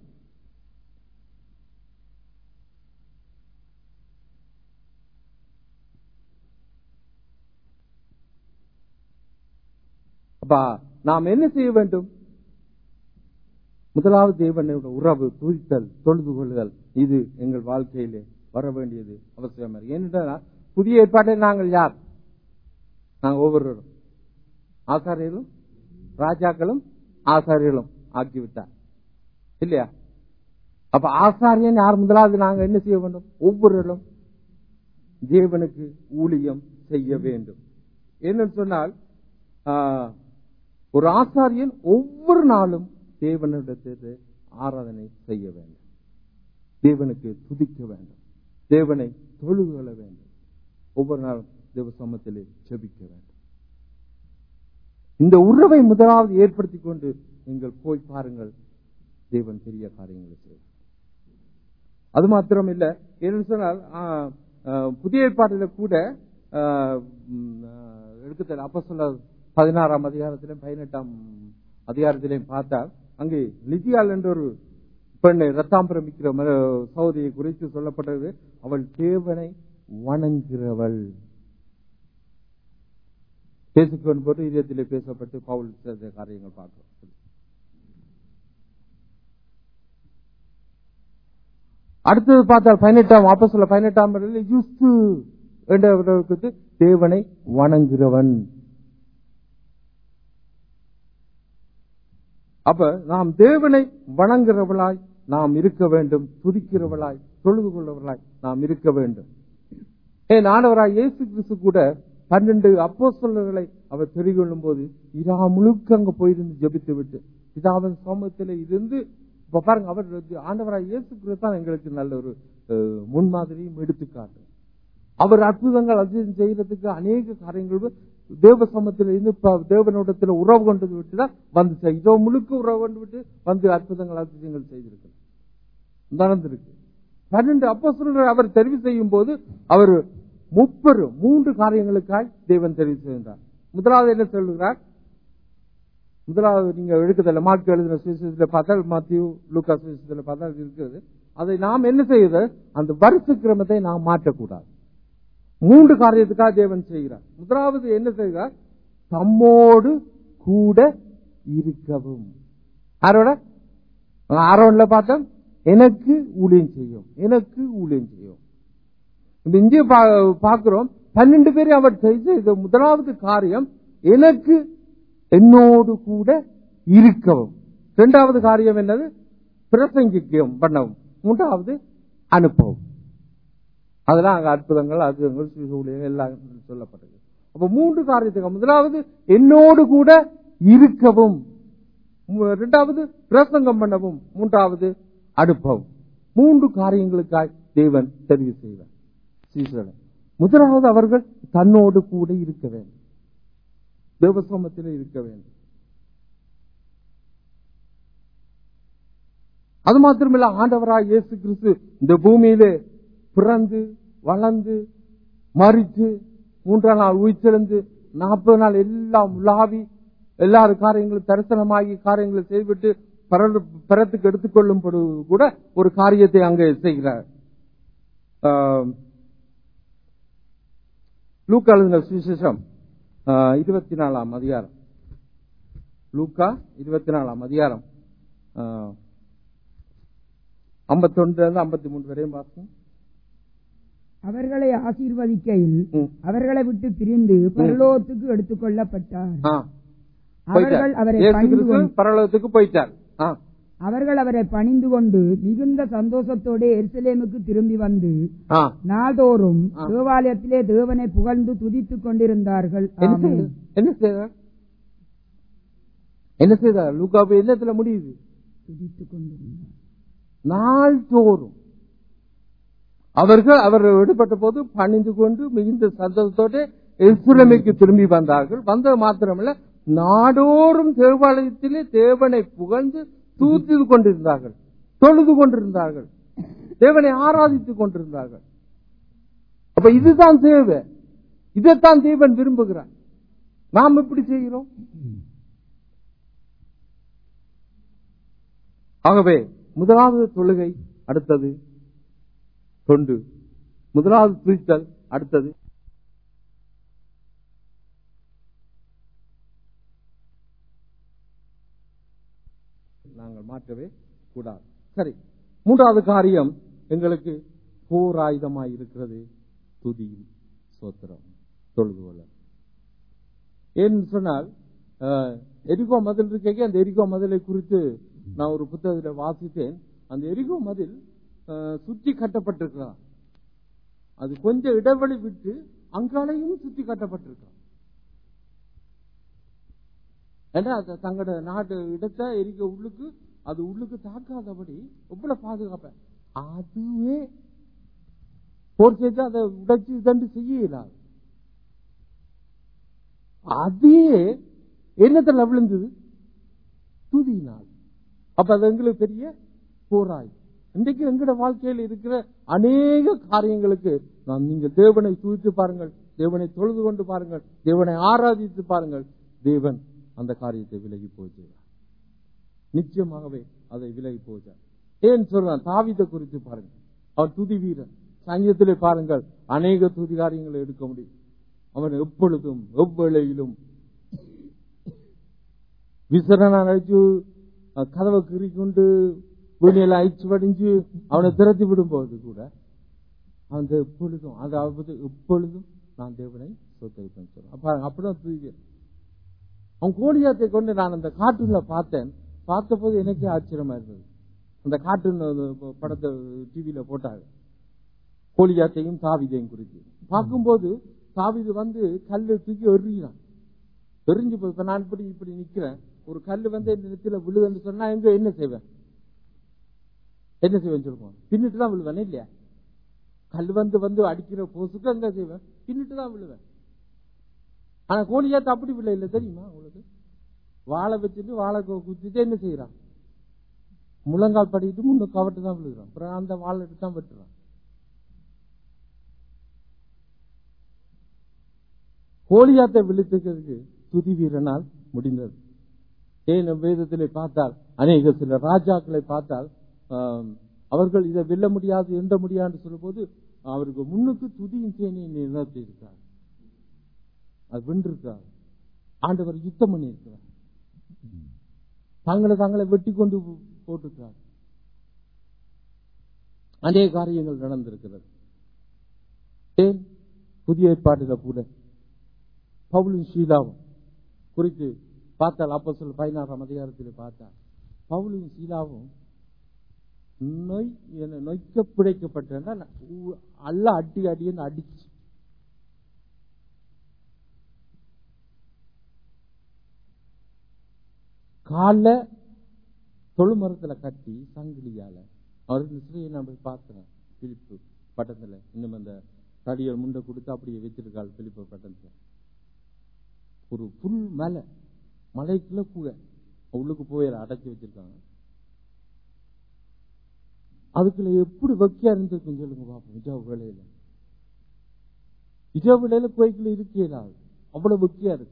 அப்பா நாம் என்ன செய்ய வேண்டும்? முதலாவது தேவனோட உறவு, துதித்தல், தொழுது கொள்ளுதல், இது எங்கள் வாழ்க்கையிலே வர வேண்டியது அவசியம். ஏனென்றால் புதிய ஏற்பாட்டில் நாங்கள் யார்? நாங்கள் ஒவ்வொருவரும் ஆசாரியர்களும் ராஜாக்களும் ஆசாரியர்களும் ஆக்கிவிட்டார் இல்லையா? அப்ப ஆசாரியன் யார்? முதலாவது நாங்கள் என்ன செய்ய வேண்டும்? ஒவ்வொருவரும் தேவனுக்கு ஊழியம் செய்ய வேண்டும். என்னன்னு சொன்னால், ஒரு ஆசாரியன் ஒவ்வொரு நாளும் தேவனிடத்திற்கு ஆராதனை செய்ய வேண்டும், தேவனுக்கு துதிக்க வேண்டும், தேவனை தொழுது கொள்ள வேண்டும், ஒவ்வொரு நாளும் தேவ சமூகத்திலே ஜெபிக்க வேண்டும். இந்த உறவை முதலாவது ஏற்படுத்திக் கொண்டு நீங்கள் போய் பாருங்கள், தேவன் பெரிய காரியங்களை செய்வார். அது மாத்திரம் இல்ல, என்ன சொன்னால் புதிய ஏற்பாட்டில கூட எடுக்கல அப்போஸ்தலர் பதினாறாம் அதிகாரத்திலும் பதினெட்டாம் அதிகாரத்திலையும் பார்த்தால் அங்கே லிதியாள் என்ற ஒரு பெண்ணை ரத்தாம்பரம் மிக்கிற சகோதரியை குறித்து சொல்லப்பட்டது. அவள் தேவனை வணங்குகிறவள். பேசுக்கொண்டு போட்டு இதயத்திலே பேசப்பட்டு பவுல் செய்த காரியங்கள் பார்க்கிறோம். அடுத்தது பார்த்தால் பதினெட்டாம் அப்போஸ்தலர் பதினெட்டாம் யூஸ்து என்ற தேவனை வணங்குகிறவன். அப்ப நாம் தேவனை வணங்குறவளாய் நாம் இருக்க வேண்டும், துதிக்கிறவளாய் தொழுது கொள்ளவர்களாய் நாம் இருக்க வேண்டும். ஏன் ஆண்டவராய் இயேசு கிறிஸ்து கூட பன்னெண்டு அப்போஸ்தலர்களை அவர் தெரிந்து கொள்ளும் போது இரா முழுக்க அங்க போயிருந்து ஜெபித்து விட்டு பிதாவின் சமூகத்தில் இருந்து இப்ப பாருங்க, அவர் ஆண்டவராய் இயேசு கிறிஸ்து தான் எங்களுக்கு நல்ல ஒரு முன்மாதிரியும் எடுத்துக்காட்டு. அவர் அற்புதங்கள் அதிகம் செய்யறதுக்கு அநேக காரியங்கள் தேவ சமூகத்தில் இருந்து தேவனோடத்தில் உறவு கொண்டு விட்டுதான் வந்து இதோ முழுக்க உறவு கொண்டு விட்டு வந்து அற்புதங்கள் அதிசயங்கள் செய்திருக்கு, நடந்திருக்கு. பன்னெண்டு அப்போஸ்தலரை அவர் தெரிவு செய்யும் போது அவர் முப்பது மூன்று காரியங்களுக்காய் தேவன் தெரிவு செய்கின்றார். முதலாவது என்ன சொல்லுகிறார்? முதலாவது நீங்க எடுக்கல மார்க் எழுதின சுவிசேஷத்துல பார்த்தால், மாத்தியூ லூக்கா சுவிசேஷத்துல பார்த்தால் இருக்கிறது. அதை நாம் என்ன செய்யுது? அந்த வருஷ கிரமத்தை நாம் மாற்றக்கூடாது. மூன்று காரியத்துக்காக தேவன் செய்கிறார். முதலாவது என்ன செய்கிறார்? தம்மோடு கூட இருக்கவும். யாரோட? ஆரோன்ல பார்த்தோம், எனக்கு ஊழியம் செய்யும், எனக்கு ஊழியம் செய்யும். இங்கே பார்க்கிறோம், பன்னெண்டு பேரை அவர் செய்த முதலாவது காரியம் எனக்கு என்னோடு கூட இருக்கவும். இரண்டாவது காரியம் என்னது? பிரசங்கிக்கும் பண்ணவும். மூன்றாவது அனுப்பவும். அதெல்லாம் அங்க அற்புதங்கள், அற்புதங்கள், ஊழியர்கள் எல்லாம் சொல்லப்பட்டது. அப்ப மூன்று காரியத்துக்கு முதலாவது என்னோடு கூட இருக்கவும், இரண்டாவது பிரசங்கம் பண்ணவும், மூன்றாவது அனுப்பவும். மூன்று காரியங்களுக்காய் தேவன் தெரிவு செய்வார் சீசனை. முதலாவது அவர்கள் தன்னோடு கூட இருக்க வேண்டும், தேவசமத்தில் இருக்க வேண்டும். அது மாத்திரமில்ல, ஆண்டவராய் இயேசு கிறிஸ்து இந்த பூமியிலே பிறந்து வளர்ந்து மரித்து மூன்றாம் நாள் உயிர்த்தெழுந்து நாற்பது நாள் எல்லாம் உலாவி எல்லாரு காரியங்களும் தரிசனமாகி காரியங்களை செய்துவிட்டு பரத்துக்கு எடுத்துக்கொள்ளும் கூட ஒரு காரியத்தை அங்கே செய்கிறார். லூக்கா எழுதின சுவிசேஷம் இருபத்தி நாலாம் அதிகாரம், லூக்கா இருபத்தி நாலாம் அதிகாரம் ஐம்பத்தி ஒன்று ஐம்பத்தி மூன்று வரையும் பார்ப்போம். அவர்களை ஆசீர்வதிக்கையில் அவர்களை விட்டு பிரிந்து பரலோகத்துக்கு எடுத்துக் கொள்ளப்பட்டார். அவர்கள் அவரை பரலோகத்துக்கு போயிட்டார். அவர்கள் அவரை பணிந்து கொண்டு மிகுந்த சந்தோஷத்தோடு எருசலேமுக்கு திரும்பி வந்து நாள்தோறும் தேவாலயத்திலே தேவனை புகழ்ந்து துதித்துக் கொண்டிருந்தார்கள். என்ன செய்தார்? என்ன செய்தார்? லூக்காவு என்னத்துல முடியுது? துதித்துக் கொண்டிருந்தார். நாள்தோறும் அவர்கள் அவர் விடுபட்ட போது பணிந்து கொண்டு மிகுந்த சந்தோஷத்தோடு எருசலேமுக்கு திரும்பி வந்தார்கள். வந்தது மாத்திரமல்ல, நாடோறும் தேவாலயத்திலே தேவனை புகழ்ந்து தூத்திக் கொண்டிருந்தார்கள், தொழுது கொண்டிருந்தார்கள், தேவனை ஆராதித்துக் கொண்டிருந்தார்கள். அப்ப இதுதான் தேவை, இதைத்தான் தேவன் விரும்புகிறார். நாம் எப்படி செய்கிறோம்? ஆகவே முதலாவது தொழுகை, அடுத்தது தொண்டு, முதலாவது துதித்தல், அடுத்தது நாங்கள் மாற்றவே கூடாது. சரி, மூன்றாவது காரியம் எங்களுக்கு போர் ஆயுதமாய் இருக்கிறது, துதியும் சோத்திரம், தொழுது கொள்ள. ஏன்னு சொன்னால், எரிகோ மதில் இருக்க, அந்த எரிகோ மதிலை குறித்து நான் ஒரு புத்தகத்தில் வாசித்தேன். அந்த எரிகோ மதில் சுற்றி கட்டப்பட்டிருக்கிறார். அது கொஞ்சம் இடைவெளி விட்டு அங்காலையும் சுற்றி கட்டப்பட்டிருக்கிறார். ஏன்னா தங்களோட நாட்டு இடத்தை எரிக்க உள்ளுக்கு அது உள்ளுக்கு தாக்காதபடி எவ்வளவு பாதுகாப்ப. அதுவே போர் செய்து அதை உடைச்சு தண்டு செய்ய இயலாது. அதே என்னத்துல விழுந்தது? துதியினால். அப்ப அது எங்களுக்கு பெரிய போராய். இன்றைக்கு எங்கட வாழ்க்கையில் இருக்கிற அநேக காரியங்களுக்கு நாம் நீங்கள் தேவனை துதித்து பாருங்கள், தேவனை தொழுது கொண்டு பாருங்கள், தேவனை ஆராதித்து பாருங்கள், தேவன் அந்த காரியத்தை விலகி போகிறார். நிச்சயமாகவே அதை விலகி போகிறார். ஏன் சொல்றான்? தாவீதை குறித்து பாருங்கள், அவர் துதி வீரன். சங்கீதத்திலே பாருங்கள், அநேக துதி காரியங்களை எடுக்க முடியும். அவன் எப்பொழுதும் எவ்வளையிலும் விசரண அழைச்சு கதவை கிறிக்கொண்டு வீணியில அழிச்சு வடிஞ்சு அவனை திரட்டி விடும் போது கூட அவன் எப்பொழுதும் அதாவது எப்பொழுதும் நான் தேவனை சொத்தரிப்பேன் சொல்றான். அப்ப அப்படிதான் துதி. அவன் கோலியாத்தை கொண்டு நான் அந்த கார்ட்டூன்ல பார்த்தேன். பார்த்த போது எனக்கே ஆச்சரியமா இருந்தது. அந்த கார்ட்டூன் படத்தை டிவியில போட்டாங்க, கோலியாத்தையும் தாவீதையும் குறித்து பார்க்கும்போது, தாவீது வந்து கல்லு தூக்கி எறிஞ்சான். எரிஞ்சு போய் நான் இப்படி இப்படி நிக்கிறேன், ஒரு கல்லு வந்து இந்த நெத்தியில விழுதுன்னு சொன்னா எங்க என்ன செய்வேன்? என்ன செய்வேன் சொல்லுவோம்? பின்னிட்டு தான் விழுவேன் இல்லையா? கல் வந்து வந்து அடிக்கிற போசுக்கு எங்க செய்வேன்? பின்னிட்டு தான் விழுவேன். ஆனா கோலியாத்து அப்படி விழ இல்லை தெரியுமா உங்களுக்கு? வாழை வச்சுட்டு வாழை குத்திட்டு என்ன செய்யறான்? முழங்கால் படிக்கிட்டு முன்னு கவட்டு தான் விழுகிறான். அப்புறம் அந்த வாழை எடுத்து தான் வெட்டுறான். கோலியாத்தை விழித்துக்கிறதுக்கு துதி வீரனால் முடிந்தது. ஏன் வேதத்திலே பார்த்தால் அநேக சில ராஜாக்களை பார்த்தால் அவர்கள் இதை வெல்ல முடியாது எந்த முடியாது சொல்லும் போது அவருக்கு முன்னுக்கு துதியின் சேனையை நிறுத்தி இருக்கார். அது வென்றிருக்கார். ஆண்டவர் யுத்தம் பண்ணி இருக்கிறார். தங்களை தாங்களை வெட்டி கொண்டு போட்டுக்கிறார். அநேக காரியங்கள் நடந்திருக்கிறது. ஏன் புதிய ஏற்பாட்டில் கூட பவுலும் சீலாவும் குறித்து பார்த்தால் அப்போஸ்தலர் பதினாறாம் அதிகாரத்தில் பார்த்தால் பவுலும் சீலாவும் நோய் நொய்க்க பிழைக்கப்பட்ட அல்ல அடி அடின்னு அடிச்சு கால தொழுமரத்துல கட்டி சங்கிலியால அவருக்கு சிறையை நான் போய் பார்த்தேன். பிலிப்பு பட்டத்துல இன்னும் அந்த தடியல் முண்டை கொடுத்து அப்படியே வச்சிருக்காள். பிலிப்பு பட்டத்துல ஒரு புல் மேல மலைக்குள்ள கூட உள்ளுக்கு போய் அடைச்சி வச்சிருக்காங்க. அதுக்குள்ள எப்படி வெக்கியா இருந்திருக்குன்னு சொல்லுங்க பாப்போம். இஜா வேலையில இஜா வேலையில கோயிலுக்குள்ள இருக்கலாது அவ்வளவு வெக்கியா இருக்கு.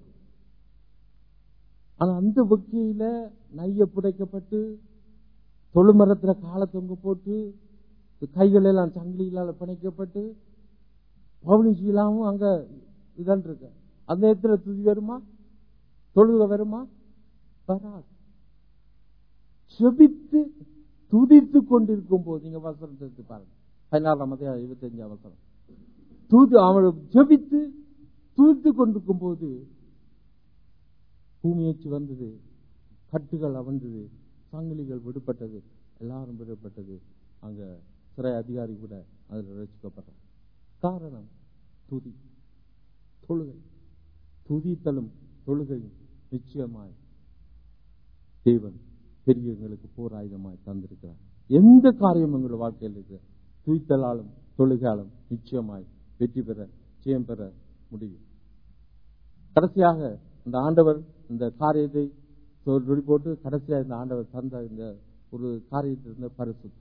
ஆனா அந்த வெக்கையில நைய புடைக்கப்பட்டு தொழுமரத்துல கால தொங்க போட்டு கைகள் எல்லாம் சங்கிலிகளால பிணைக்கப்பட்டு பவுனிஷிலாவும் அங்க இதான் இருக்க. அந்த நேரத்தில் துதி வருமா, தொழுக வருமா? வராது. செபித்து துதித்து கொண்டிருக்கும் போது நீங்க வசனத்தை பாருங்க. பதினாறாம் அதிகாரம் இருபத்தி அஞ்சாம் வசனம். தூது அவள் செபித்து துதித்து கொண்டிருக்கும் போது பூமியேச்சு வந்தது, கட்டுகள் அவந்தது, சங்கிலிகள் விடுபட்டது, எல்லாரும் விடுபட்டது. அங்க சிறை அதிகாரி கூட அதில் ரசிக்கப்படுறார். காரணம் துதி, தொழுகை. துதித்தலும் தொழுகையும் நிச்சயமாய் தேவன் பெரியவங்களுக்கு போர் ஆயுதமாய் தந்திருக்கிறார். எந்த காரியம் எங்களுடைய வாழ்க்கையில் இருக்கிற துதித்தலாலும் தொழுகையாலும் நிச்சயமாய் வெற்றி பெற ஜெயம் பெற முடியும். கடைசியாக இந்த ஆண்டவர் இந்த காரியத்தை போட்டு கடைசியாக இந்த ஆண்டவர் தந்த இந்த ஒரு காரியத்தில் இருந்த பரிசுத்தம்.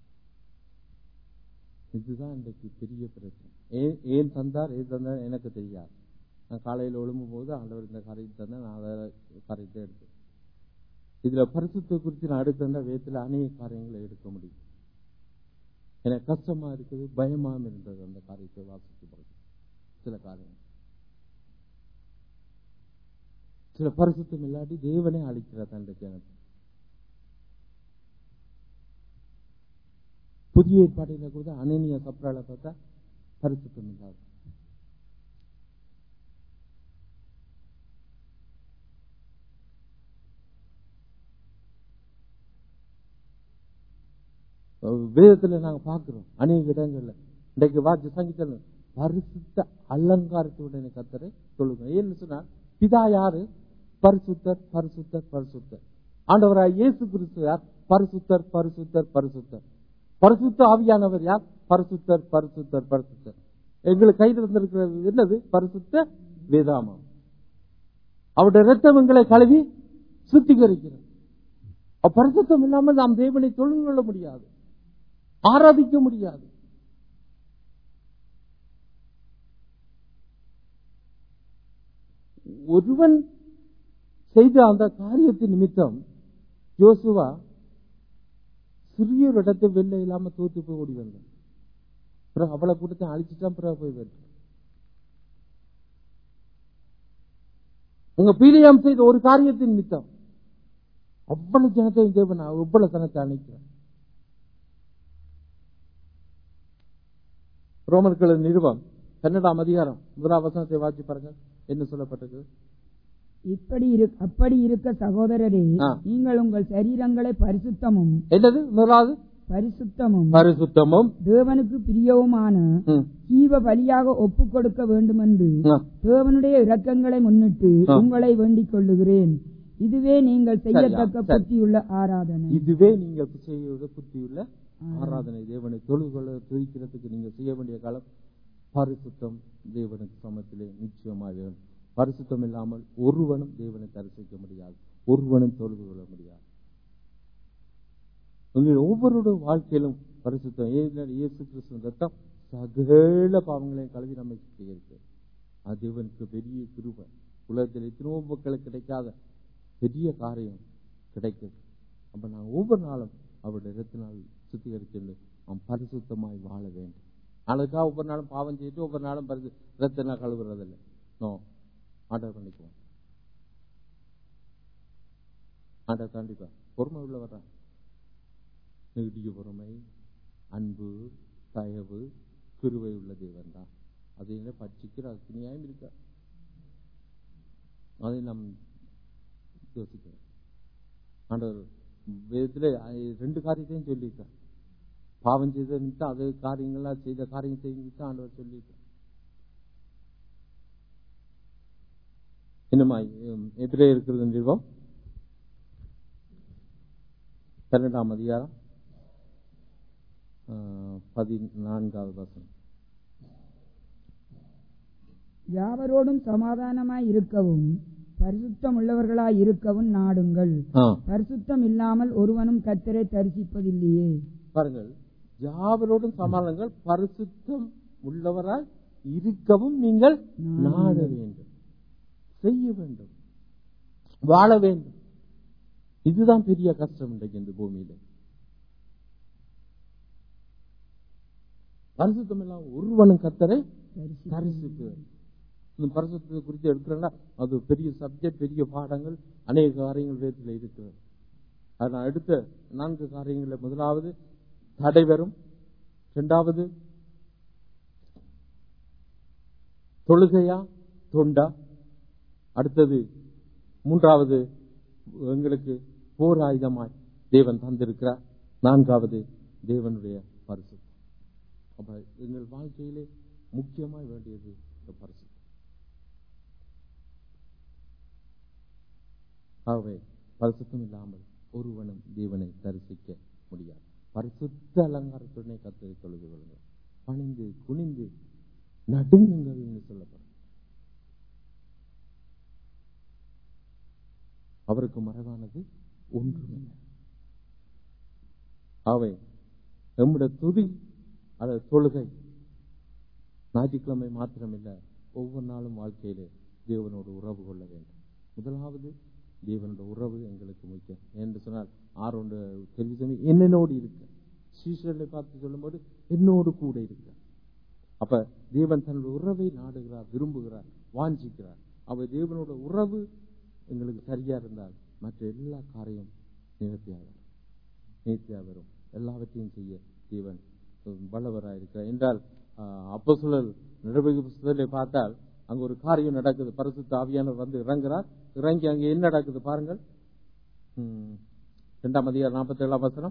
இதுதான் இன்றைக்கு பெரிய பிரச்சனை. ஏன் ஏன் தந்தார் ஏன் தந்தார் எனக்கு தெரியாது. நான் காலையில் ஒழுங்கும் போது ஆண்டவர் இந்த காரியத்தை தந்தேன், நான் வேற காரியத்தை எடுத்தேன். இதுல பரிசுத்த குறித்து நான் எடுத்திருந்தா வேத்துல அநேக காரியங்களை எடுக்க முடியும். எனக்கு கஷ்டமா இருக்குது, பயமாம் இருந்தது அந்த காரியத்தை வாசித்து போது. சில காரியங்கள் சில பரிசுத்தம் இல்லாட்டி தேவனே அழிக்கிறார் அந்த ஜனத்தை. புதிய ஏற்பாட்டில கூட அனனியா சப்ரால பார்த்தா பரிசுத்தம் இல்லாது. வேதத்துல நாங்க பாக்குறோம் அநேக இடங்கள்ல இன்றைக்கு வாட்சி சங்கீதம் பரிசுத்த அலங்காரத்துடன் கத்தரை சொல்லுங்க. ஏன்னு சொன்னா பிதா யாரு? பரிசுத்தர் பரிசுத்தர் பரிசுத்தர். ஆண்டவராய் இயேசு கிறிஸ்து யார்? பரிசுத்தர் பரிசுத்தர் பரிசுத்தர். பரிசுத்த ஆவியானவர் யார்? பரிசுத்தர் பரிசுத்தர் பரிசுத்தர். எங்களுக்கு கையில் இருந்திருக்கிறது என்னது? பரிசுத்த வேதாமம். அவருடைய இரத்தம் எங்களை கழுவி சுத்திகரிக்கிறது. பரிசுத்தம் இல்லாமல் நாம் தேவனை தொழுது கொள்ள முடியாது, ஆராதிக்க முடியாது. ஒருவன் செய்த அந்த காரியத்தின் நிமித்தம் யோசுவா சிறிய ஒரு இடத்தை வெள்ள இல்லாம தோத்து போய் ஓடி வந்தான். பிறகு அவளை கூட்டத்தை அழிச்சுட்டான். பிறகு போய் வெல்ல உங்க பீலியாம் செய்த ஒரு காரியத்தின் நிமித்தம் அவ்வளவு ஜனத்தை தேவன் எவ்வளவு தனத்தை அணைக்கிறார். ரோமர்கள் நிருபம் பன்னெண்டாம் அதிகாரம் முதலாம் வசனத்தை வாசி பாருங்க. என்ன சொல்லப்பட்டது? இப்படி அப்படி இருக்க சகோதரரே, நீங்கள் உங்கள் சரீரங்களை பரிசுத்தமும் என்னது முதலாவது பரிசுத்தமும் பரிசுத்தமும் தேவனுக்கு பிரியவுமான ஜீவ பலியாக ஒப்புக் கொடுக்க வேண்டும் என்று தேவனுடைய இரக்கங்களை முன்னிட்டு உங்களை வேண்டிக் கொள்ளுகிறேன். இதுவே நீங்கள் செய்யத்தக்க புத்தியுள்ள ஆராதனை. இதுவே நீங்கள் செய்ய புத்தியுள்ள ஆராதனை. தேவனை தொழுது கொள்ள துதிக்கிறதுக்கு நீங்க செய்ய வேண்டிய காலம் பரிசுத்தம். தேவனுக்கு சமத்திலே நிச்சயமாக வேணும். பரிசுத்தம் இல்லாமல் ஒருவனும் தேவனை தரிசிக்க முடியாது, ஒருவனும் தொழுது கொள்ள முடியாது. ஒவ்வொருடைய வாழ்க்கையிலும் பரிசுத்தம். இயேசு கிறிஸ்து ரத்தம் சகல பாவங்களையும் கழுவி நம்மை சுத்திகரிக்கிறது. அது தேவனுக்கு பெரிய கிருபை. உலகத்தில் எத்தனையோ மக்களுக்கு கிடைக்காத பெரிய காரியம் கிடைக்கிறது. அப்ப நான் ஒவ்வொரு நாளும் அவருடைய இரத்தினால் சுத்திகரித்து நாம் பரிசுத்தமாய் வாழ வேண்டும். அதுக்காக ஒவ்வொரு நாளும் பாவம் செய்து ஒவ்வொரு நாளும் பரிசு இரத்தினா கழுவுறதில்லை. நோ, ஆர்டர் பண்ணிக்குவோம். ஆண்டவர் கண்டிப்பா பொறுமை உள்ளவரா, நீடிய பொறுமை, அன்பு, தயவு, கிருபை உள்ள தேவன் தான். அது என்ன பட்சிக்கிற அக்னியாயும் இருக்கா, அதை நாம் யோசிக்கிறோம். ஆண்டவர் வேதத்திலே ரெண்டு காரியத்தையும் சொல்லியிருக்கார். பாவம் செய்த அது காரியங்களா செய்த காரியம் செய்து ஆண்டவர் சொல்லியிருக்கார். என்னமா எதிரே இருக்கிறது நிறுவம் பன்னெண்டாம் அதிகாரம் பதினான்காவது வசனம். யாவரோடும் சமாதானமாய் இருக்கவும் பரிசுத்தம் உள்ளவர்களாய் இருக்கவும் நாடுங்கள். பரிசுத்தம் இல்லாமல் ஒருவனும் கர்த்தரை தரிசிப்பதில்லையே. பாருங்கள், யாவரோடும் சமாதானங்கள், பரிசுத்தம் உள்ளவராய் இருக்கவும் நீங்கள் நாட வேண்டும், செய்ய வேண்டும், வாழ வேண்டும். இதுதான் பெரிய கஷ்டம் இன்றைக்கு இந்த பூமியில. பரிசுத்தம் இல்லாமல் ஒருவனும் கர்த்தரை தரிசிப்பு. பரிசுத்தத்தை குறித்து எடுக்கிறேன்னா அது பெரிய சப்ஜெக்ட், பெரிய பாடங்கள், அநேக காரியங்கள் வேதத்தில் இருக்கிறது. அது நான் எடுத்த நான்கு காரியங்கள், முதலாவது தடை வரும், இரண்டாவது தொழுகையா தொண்டா, அடுத்தது மூன்றாவது எங்களுக்கு போர் ஆயுதமாய் தேவன் தந்திருக்கிறார், நான்காவது தேவனுடைய பரிசுத்தம். அப்ப எங்கள் வாழ்க்கையிலே முக்கியமாய் வேண்டியது பரிசுத்தம். ஆகவே பரிசுத்தம் இல்லாமல் ஒருவனும் தேவனை தரிசிக்க முடியாது. பரிசுத்த அலங்காரத்துடனே கர்த்தரை தொழுது கொள்ளுங்கள், பணிந்து குனிந்து நடுங்குங்கள் என்று சொல்லப்படும். அவருக்கு மறைவானது ஒன்றுமில்லை. ஆகவே நம்முடைய துதி அல்லது தொழுகை ஞாயிற்றுக்கிழமை மாத்திரமில்லை, ஒவ்வொரு நாளும் வாழ்க்கையிலே தேவனோடு உறவு கொள்ள வேண்டும். முதலாவது தேவனுடைய உறவு எங்களுக்கு முக்கியம். என்று சொன்னால் ஆரோண்டு தெரிவிசமி என்னோடு இருக்க, சீஷர்களை பார்த்து சொல்லும் போது என்னோடு கூட இருக்க. அப்ப தேவன் தன்னுடைய உறவை நாடுகிறார், விரும்புகிறார், வாஞ்சிக்கிறார். அப்ப தேவனோட உறவு எங்களுக்கு சரியா இருந்தால் மற்ற எல்லா காரியம் நேர்த்தியாக வரும், நேர்த்தியாக வரும். எல்லாவற்றையும் செய்ய தேவன் வல்லவராயிருக்கிறார் என்றால், அப்போஸ்தலர் நடவடிக்கை புத்தகத்திலே பார்த்தால் அங்க ஒரு காரியம் நடக்குது. பரிசுத்த ஆவியானவர் வந்து இறங்குறார். இறங்கி அங்க என்ன நடக்குது பாருங்கள். இரண்டாம் அதிகாரம் நாற்பத்தி ஏழாம் வசனம்.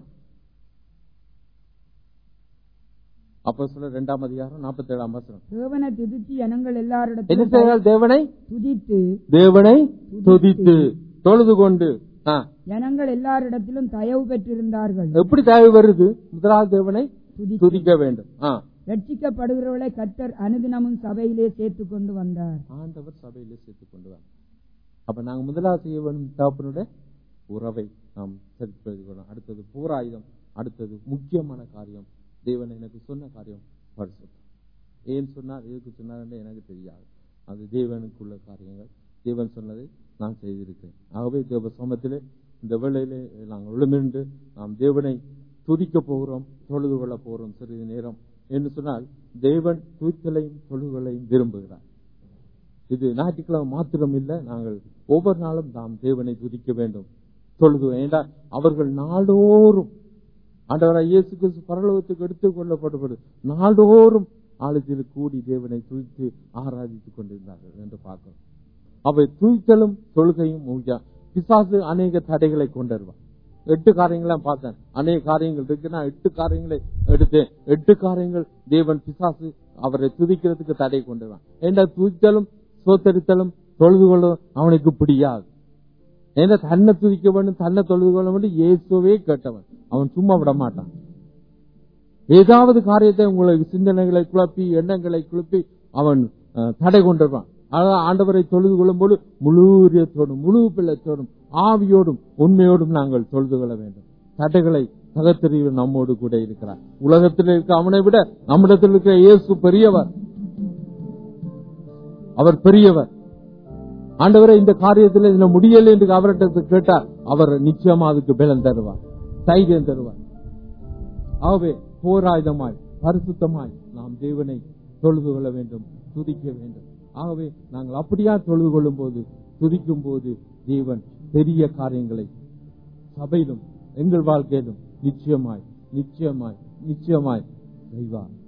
அப்போஸ்தலர் இரண்டாம் அதிகாரம் நாற்பத்தி ஏழாம் வசனம். தேவனை துதித்து ஜனங்கள் எல்லாரிடத்திலும் என்ன செய்தால் தேவனை துதித்து தேவனை துதித்து தொழுது கொண்டு ஜனங்கள் எல்லாரிடத்திலும் தயவு பெற்றிருந்தார்கள். எப்படி தயவு வருது? முதலாவது தேவனை துதிக்க வேண்டும். ரட்சிக்கப்படுகிறவர்களை கர்த்தர் அனுதினமும் சபையிலே சேர்த்துக் கொண்டு வந்தார். ஆண்டவர் சபையிலே சேர்த்துக் கொண்டு வந்தார். அப்ப நாங்க முதலாவது செய்ய வேண்டும் தகப்பனுடைய உறவை நாம் சரிப்படுத்திக்கணும். அடுத்தது போராயுதம், அடுத்தது முக்கியமான காரியம் தேவன் எனக்கு சொன்ன காரியம் பரிசுத்தம். ஏன் சொன்னார், எதுக்கு சொன்னார் எனக்கு தெரியாது. அது தேவனுக்குள்ள காரியங்கள், தேவன் சொன்னதை நான் செய்திருக்கிறேன். ஆகவே தேவ சமத்திலே இந்த வேளையிலே நாங்கள் விழுமின்று நாம் தேவனை துதிக்க போகிறோம், தொழுது கொள்ள போகிறோம் சிறிது நேரம் என்று சொன்னால் தேவன் துதித்தலையும் தொழுகளையும் விரும்புகிறார். இது ஞாயிற்றுக்கிழமை மாத்திரம் இல்லை, நாங்கள் ஒவ்வொரு நாளும் நாம் தேவனை துதிக்க வேண்டும், தொழுது. ஏண்டா அவர்கள் நாடோறும் ஆண்டவராகிய இயேசு கிறிஸ்து பரலோகத்துக்கு எடுத்துக் கொள்ளப்படுவது நாடோறும் ஆலயத்தில் கூடி தேவனை துதித்து ஆராதித்துக் கொண்டிருந்தார்கள் என்று பார்க்கிறோம். அவை துதித்தலும் தொழுகையும் முக்கியம். பிசாசு அநேக தடைகளை கொண்டுருவான். எட்டு காரியங்களாம் பார்த்தேன், அநேக காரியங்கள் இருக்கு. நான் எட்டு காரியங்களை எடுத்தேன். எட்டு காரியங்கள் தேவன் பிசாசு அவரை துதிக்கிறதுக்கு தடை கொண்டுருவான். ஏன்னா துதித்தலும் சோத்தரித்தலும் தொழுது கொள்ளும் அவனுக்கு பிடியாது. ஏன்னா தன்னை துதிக்க வேண்டும், தன்னை தொழுது கொள்ள வேண்டும். இயேசுவே கேட்டவன், அவன் சும்மா விட மாட்டான். ஏதாவது காரியத்தை உங்களுக்கு சிந்தனைகளை குழப்பி எண்ணங்களை குழப்பி அவன் தடை கொண்டுருவான். அதான் ஆண்டவரை தொழுது கொள்ளும் போது முழு இதயத்தோடும் முழு பிள்ளைத்தோடும் ஆவியோடும் உண்மையோடும் நாங்கள் தொழுது கொள்ள வேண்டும். தடைகளை தகத்தெறிவு நம்மோடு கூட இருக்கிறார். உலகத்தில் இருக்க அவனை விட நம்மிடத்தில் இருக்கிற இயேசு பெரியவர், அவர் பெரியவர். ஆண்டவரை இந்த காரியத்தில் இதுல முடியலை என்று அவர்கிட்ட கேட்டார், அவர் நிச்சயமா அதுக்கு பலன் தருவார், தைரியம் தருவார். ஆகவே போராயுதமாய் பரிசுத்தமாய் நாம் தேவனை தொழுது கொள்ள வேண்டும், துதிக்க வேண்டும். ஆகவே நாங்கள் அப்படியா தொழுது கொள்ளும் போது, துதிக்கும் போது தேவன் பெரிய காரியங்களை சபையிலும் எங்கள் வாழ்க்கையிலும் நிச்சயமாய் நிச்சயமாய் நிச்சயமாய் செய்வார்.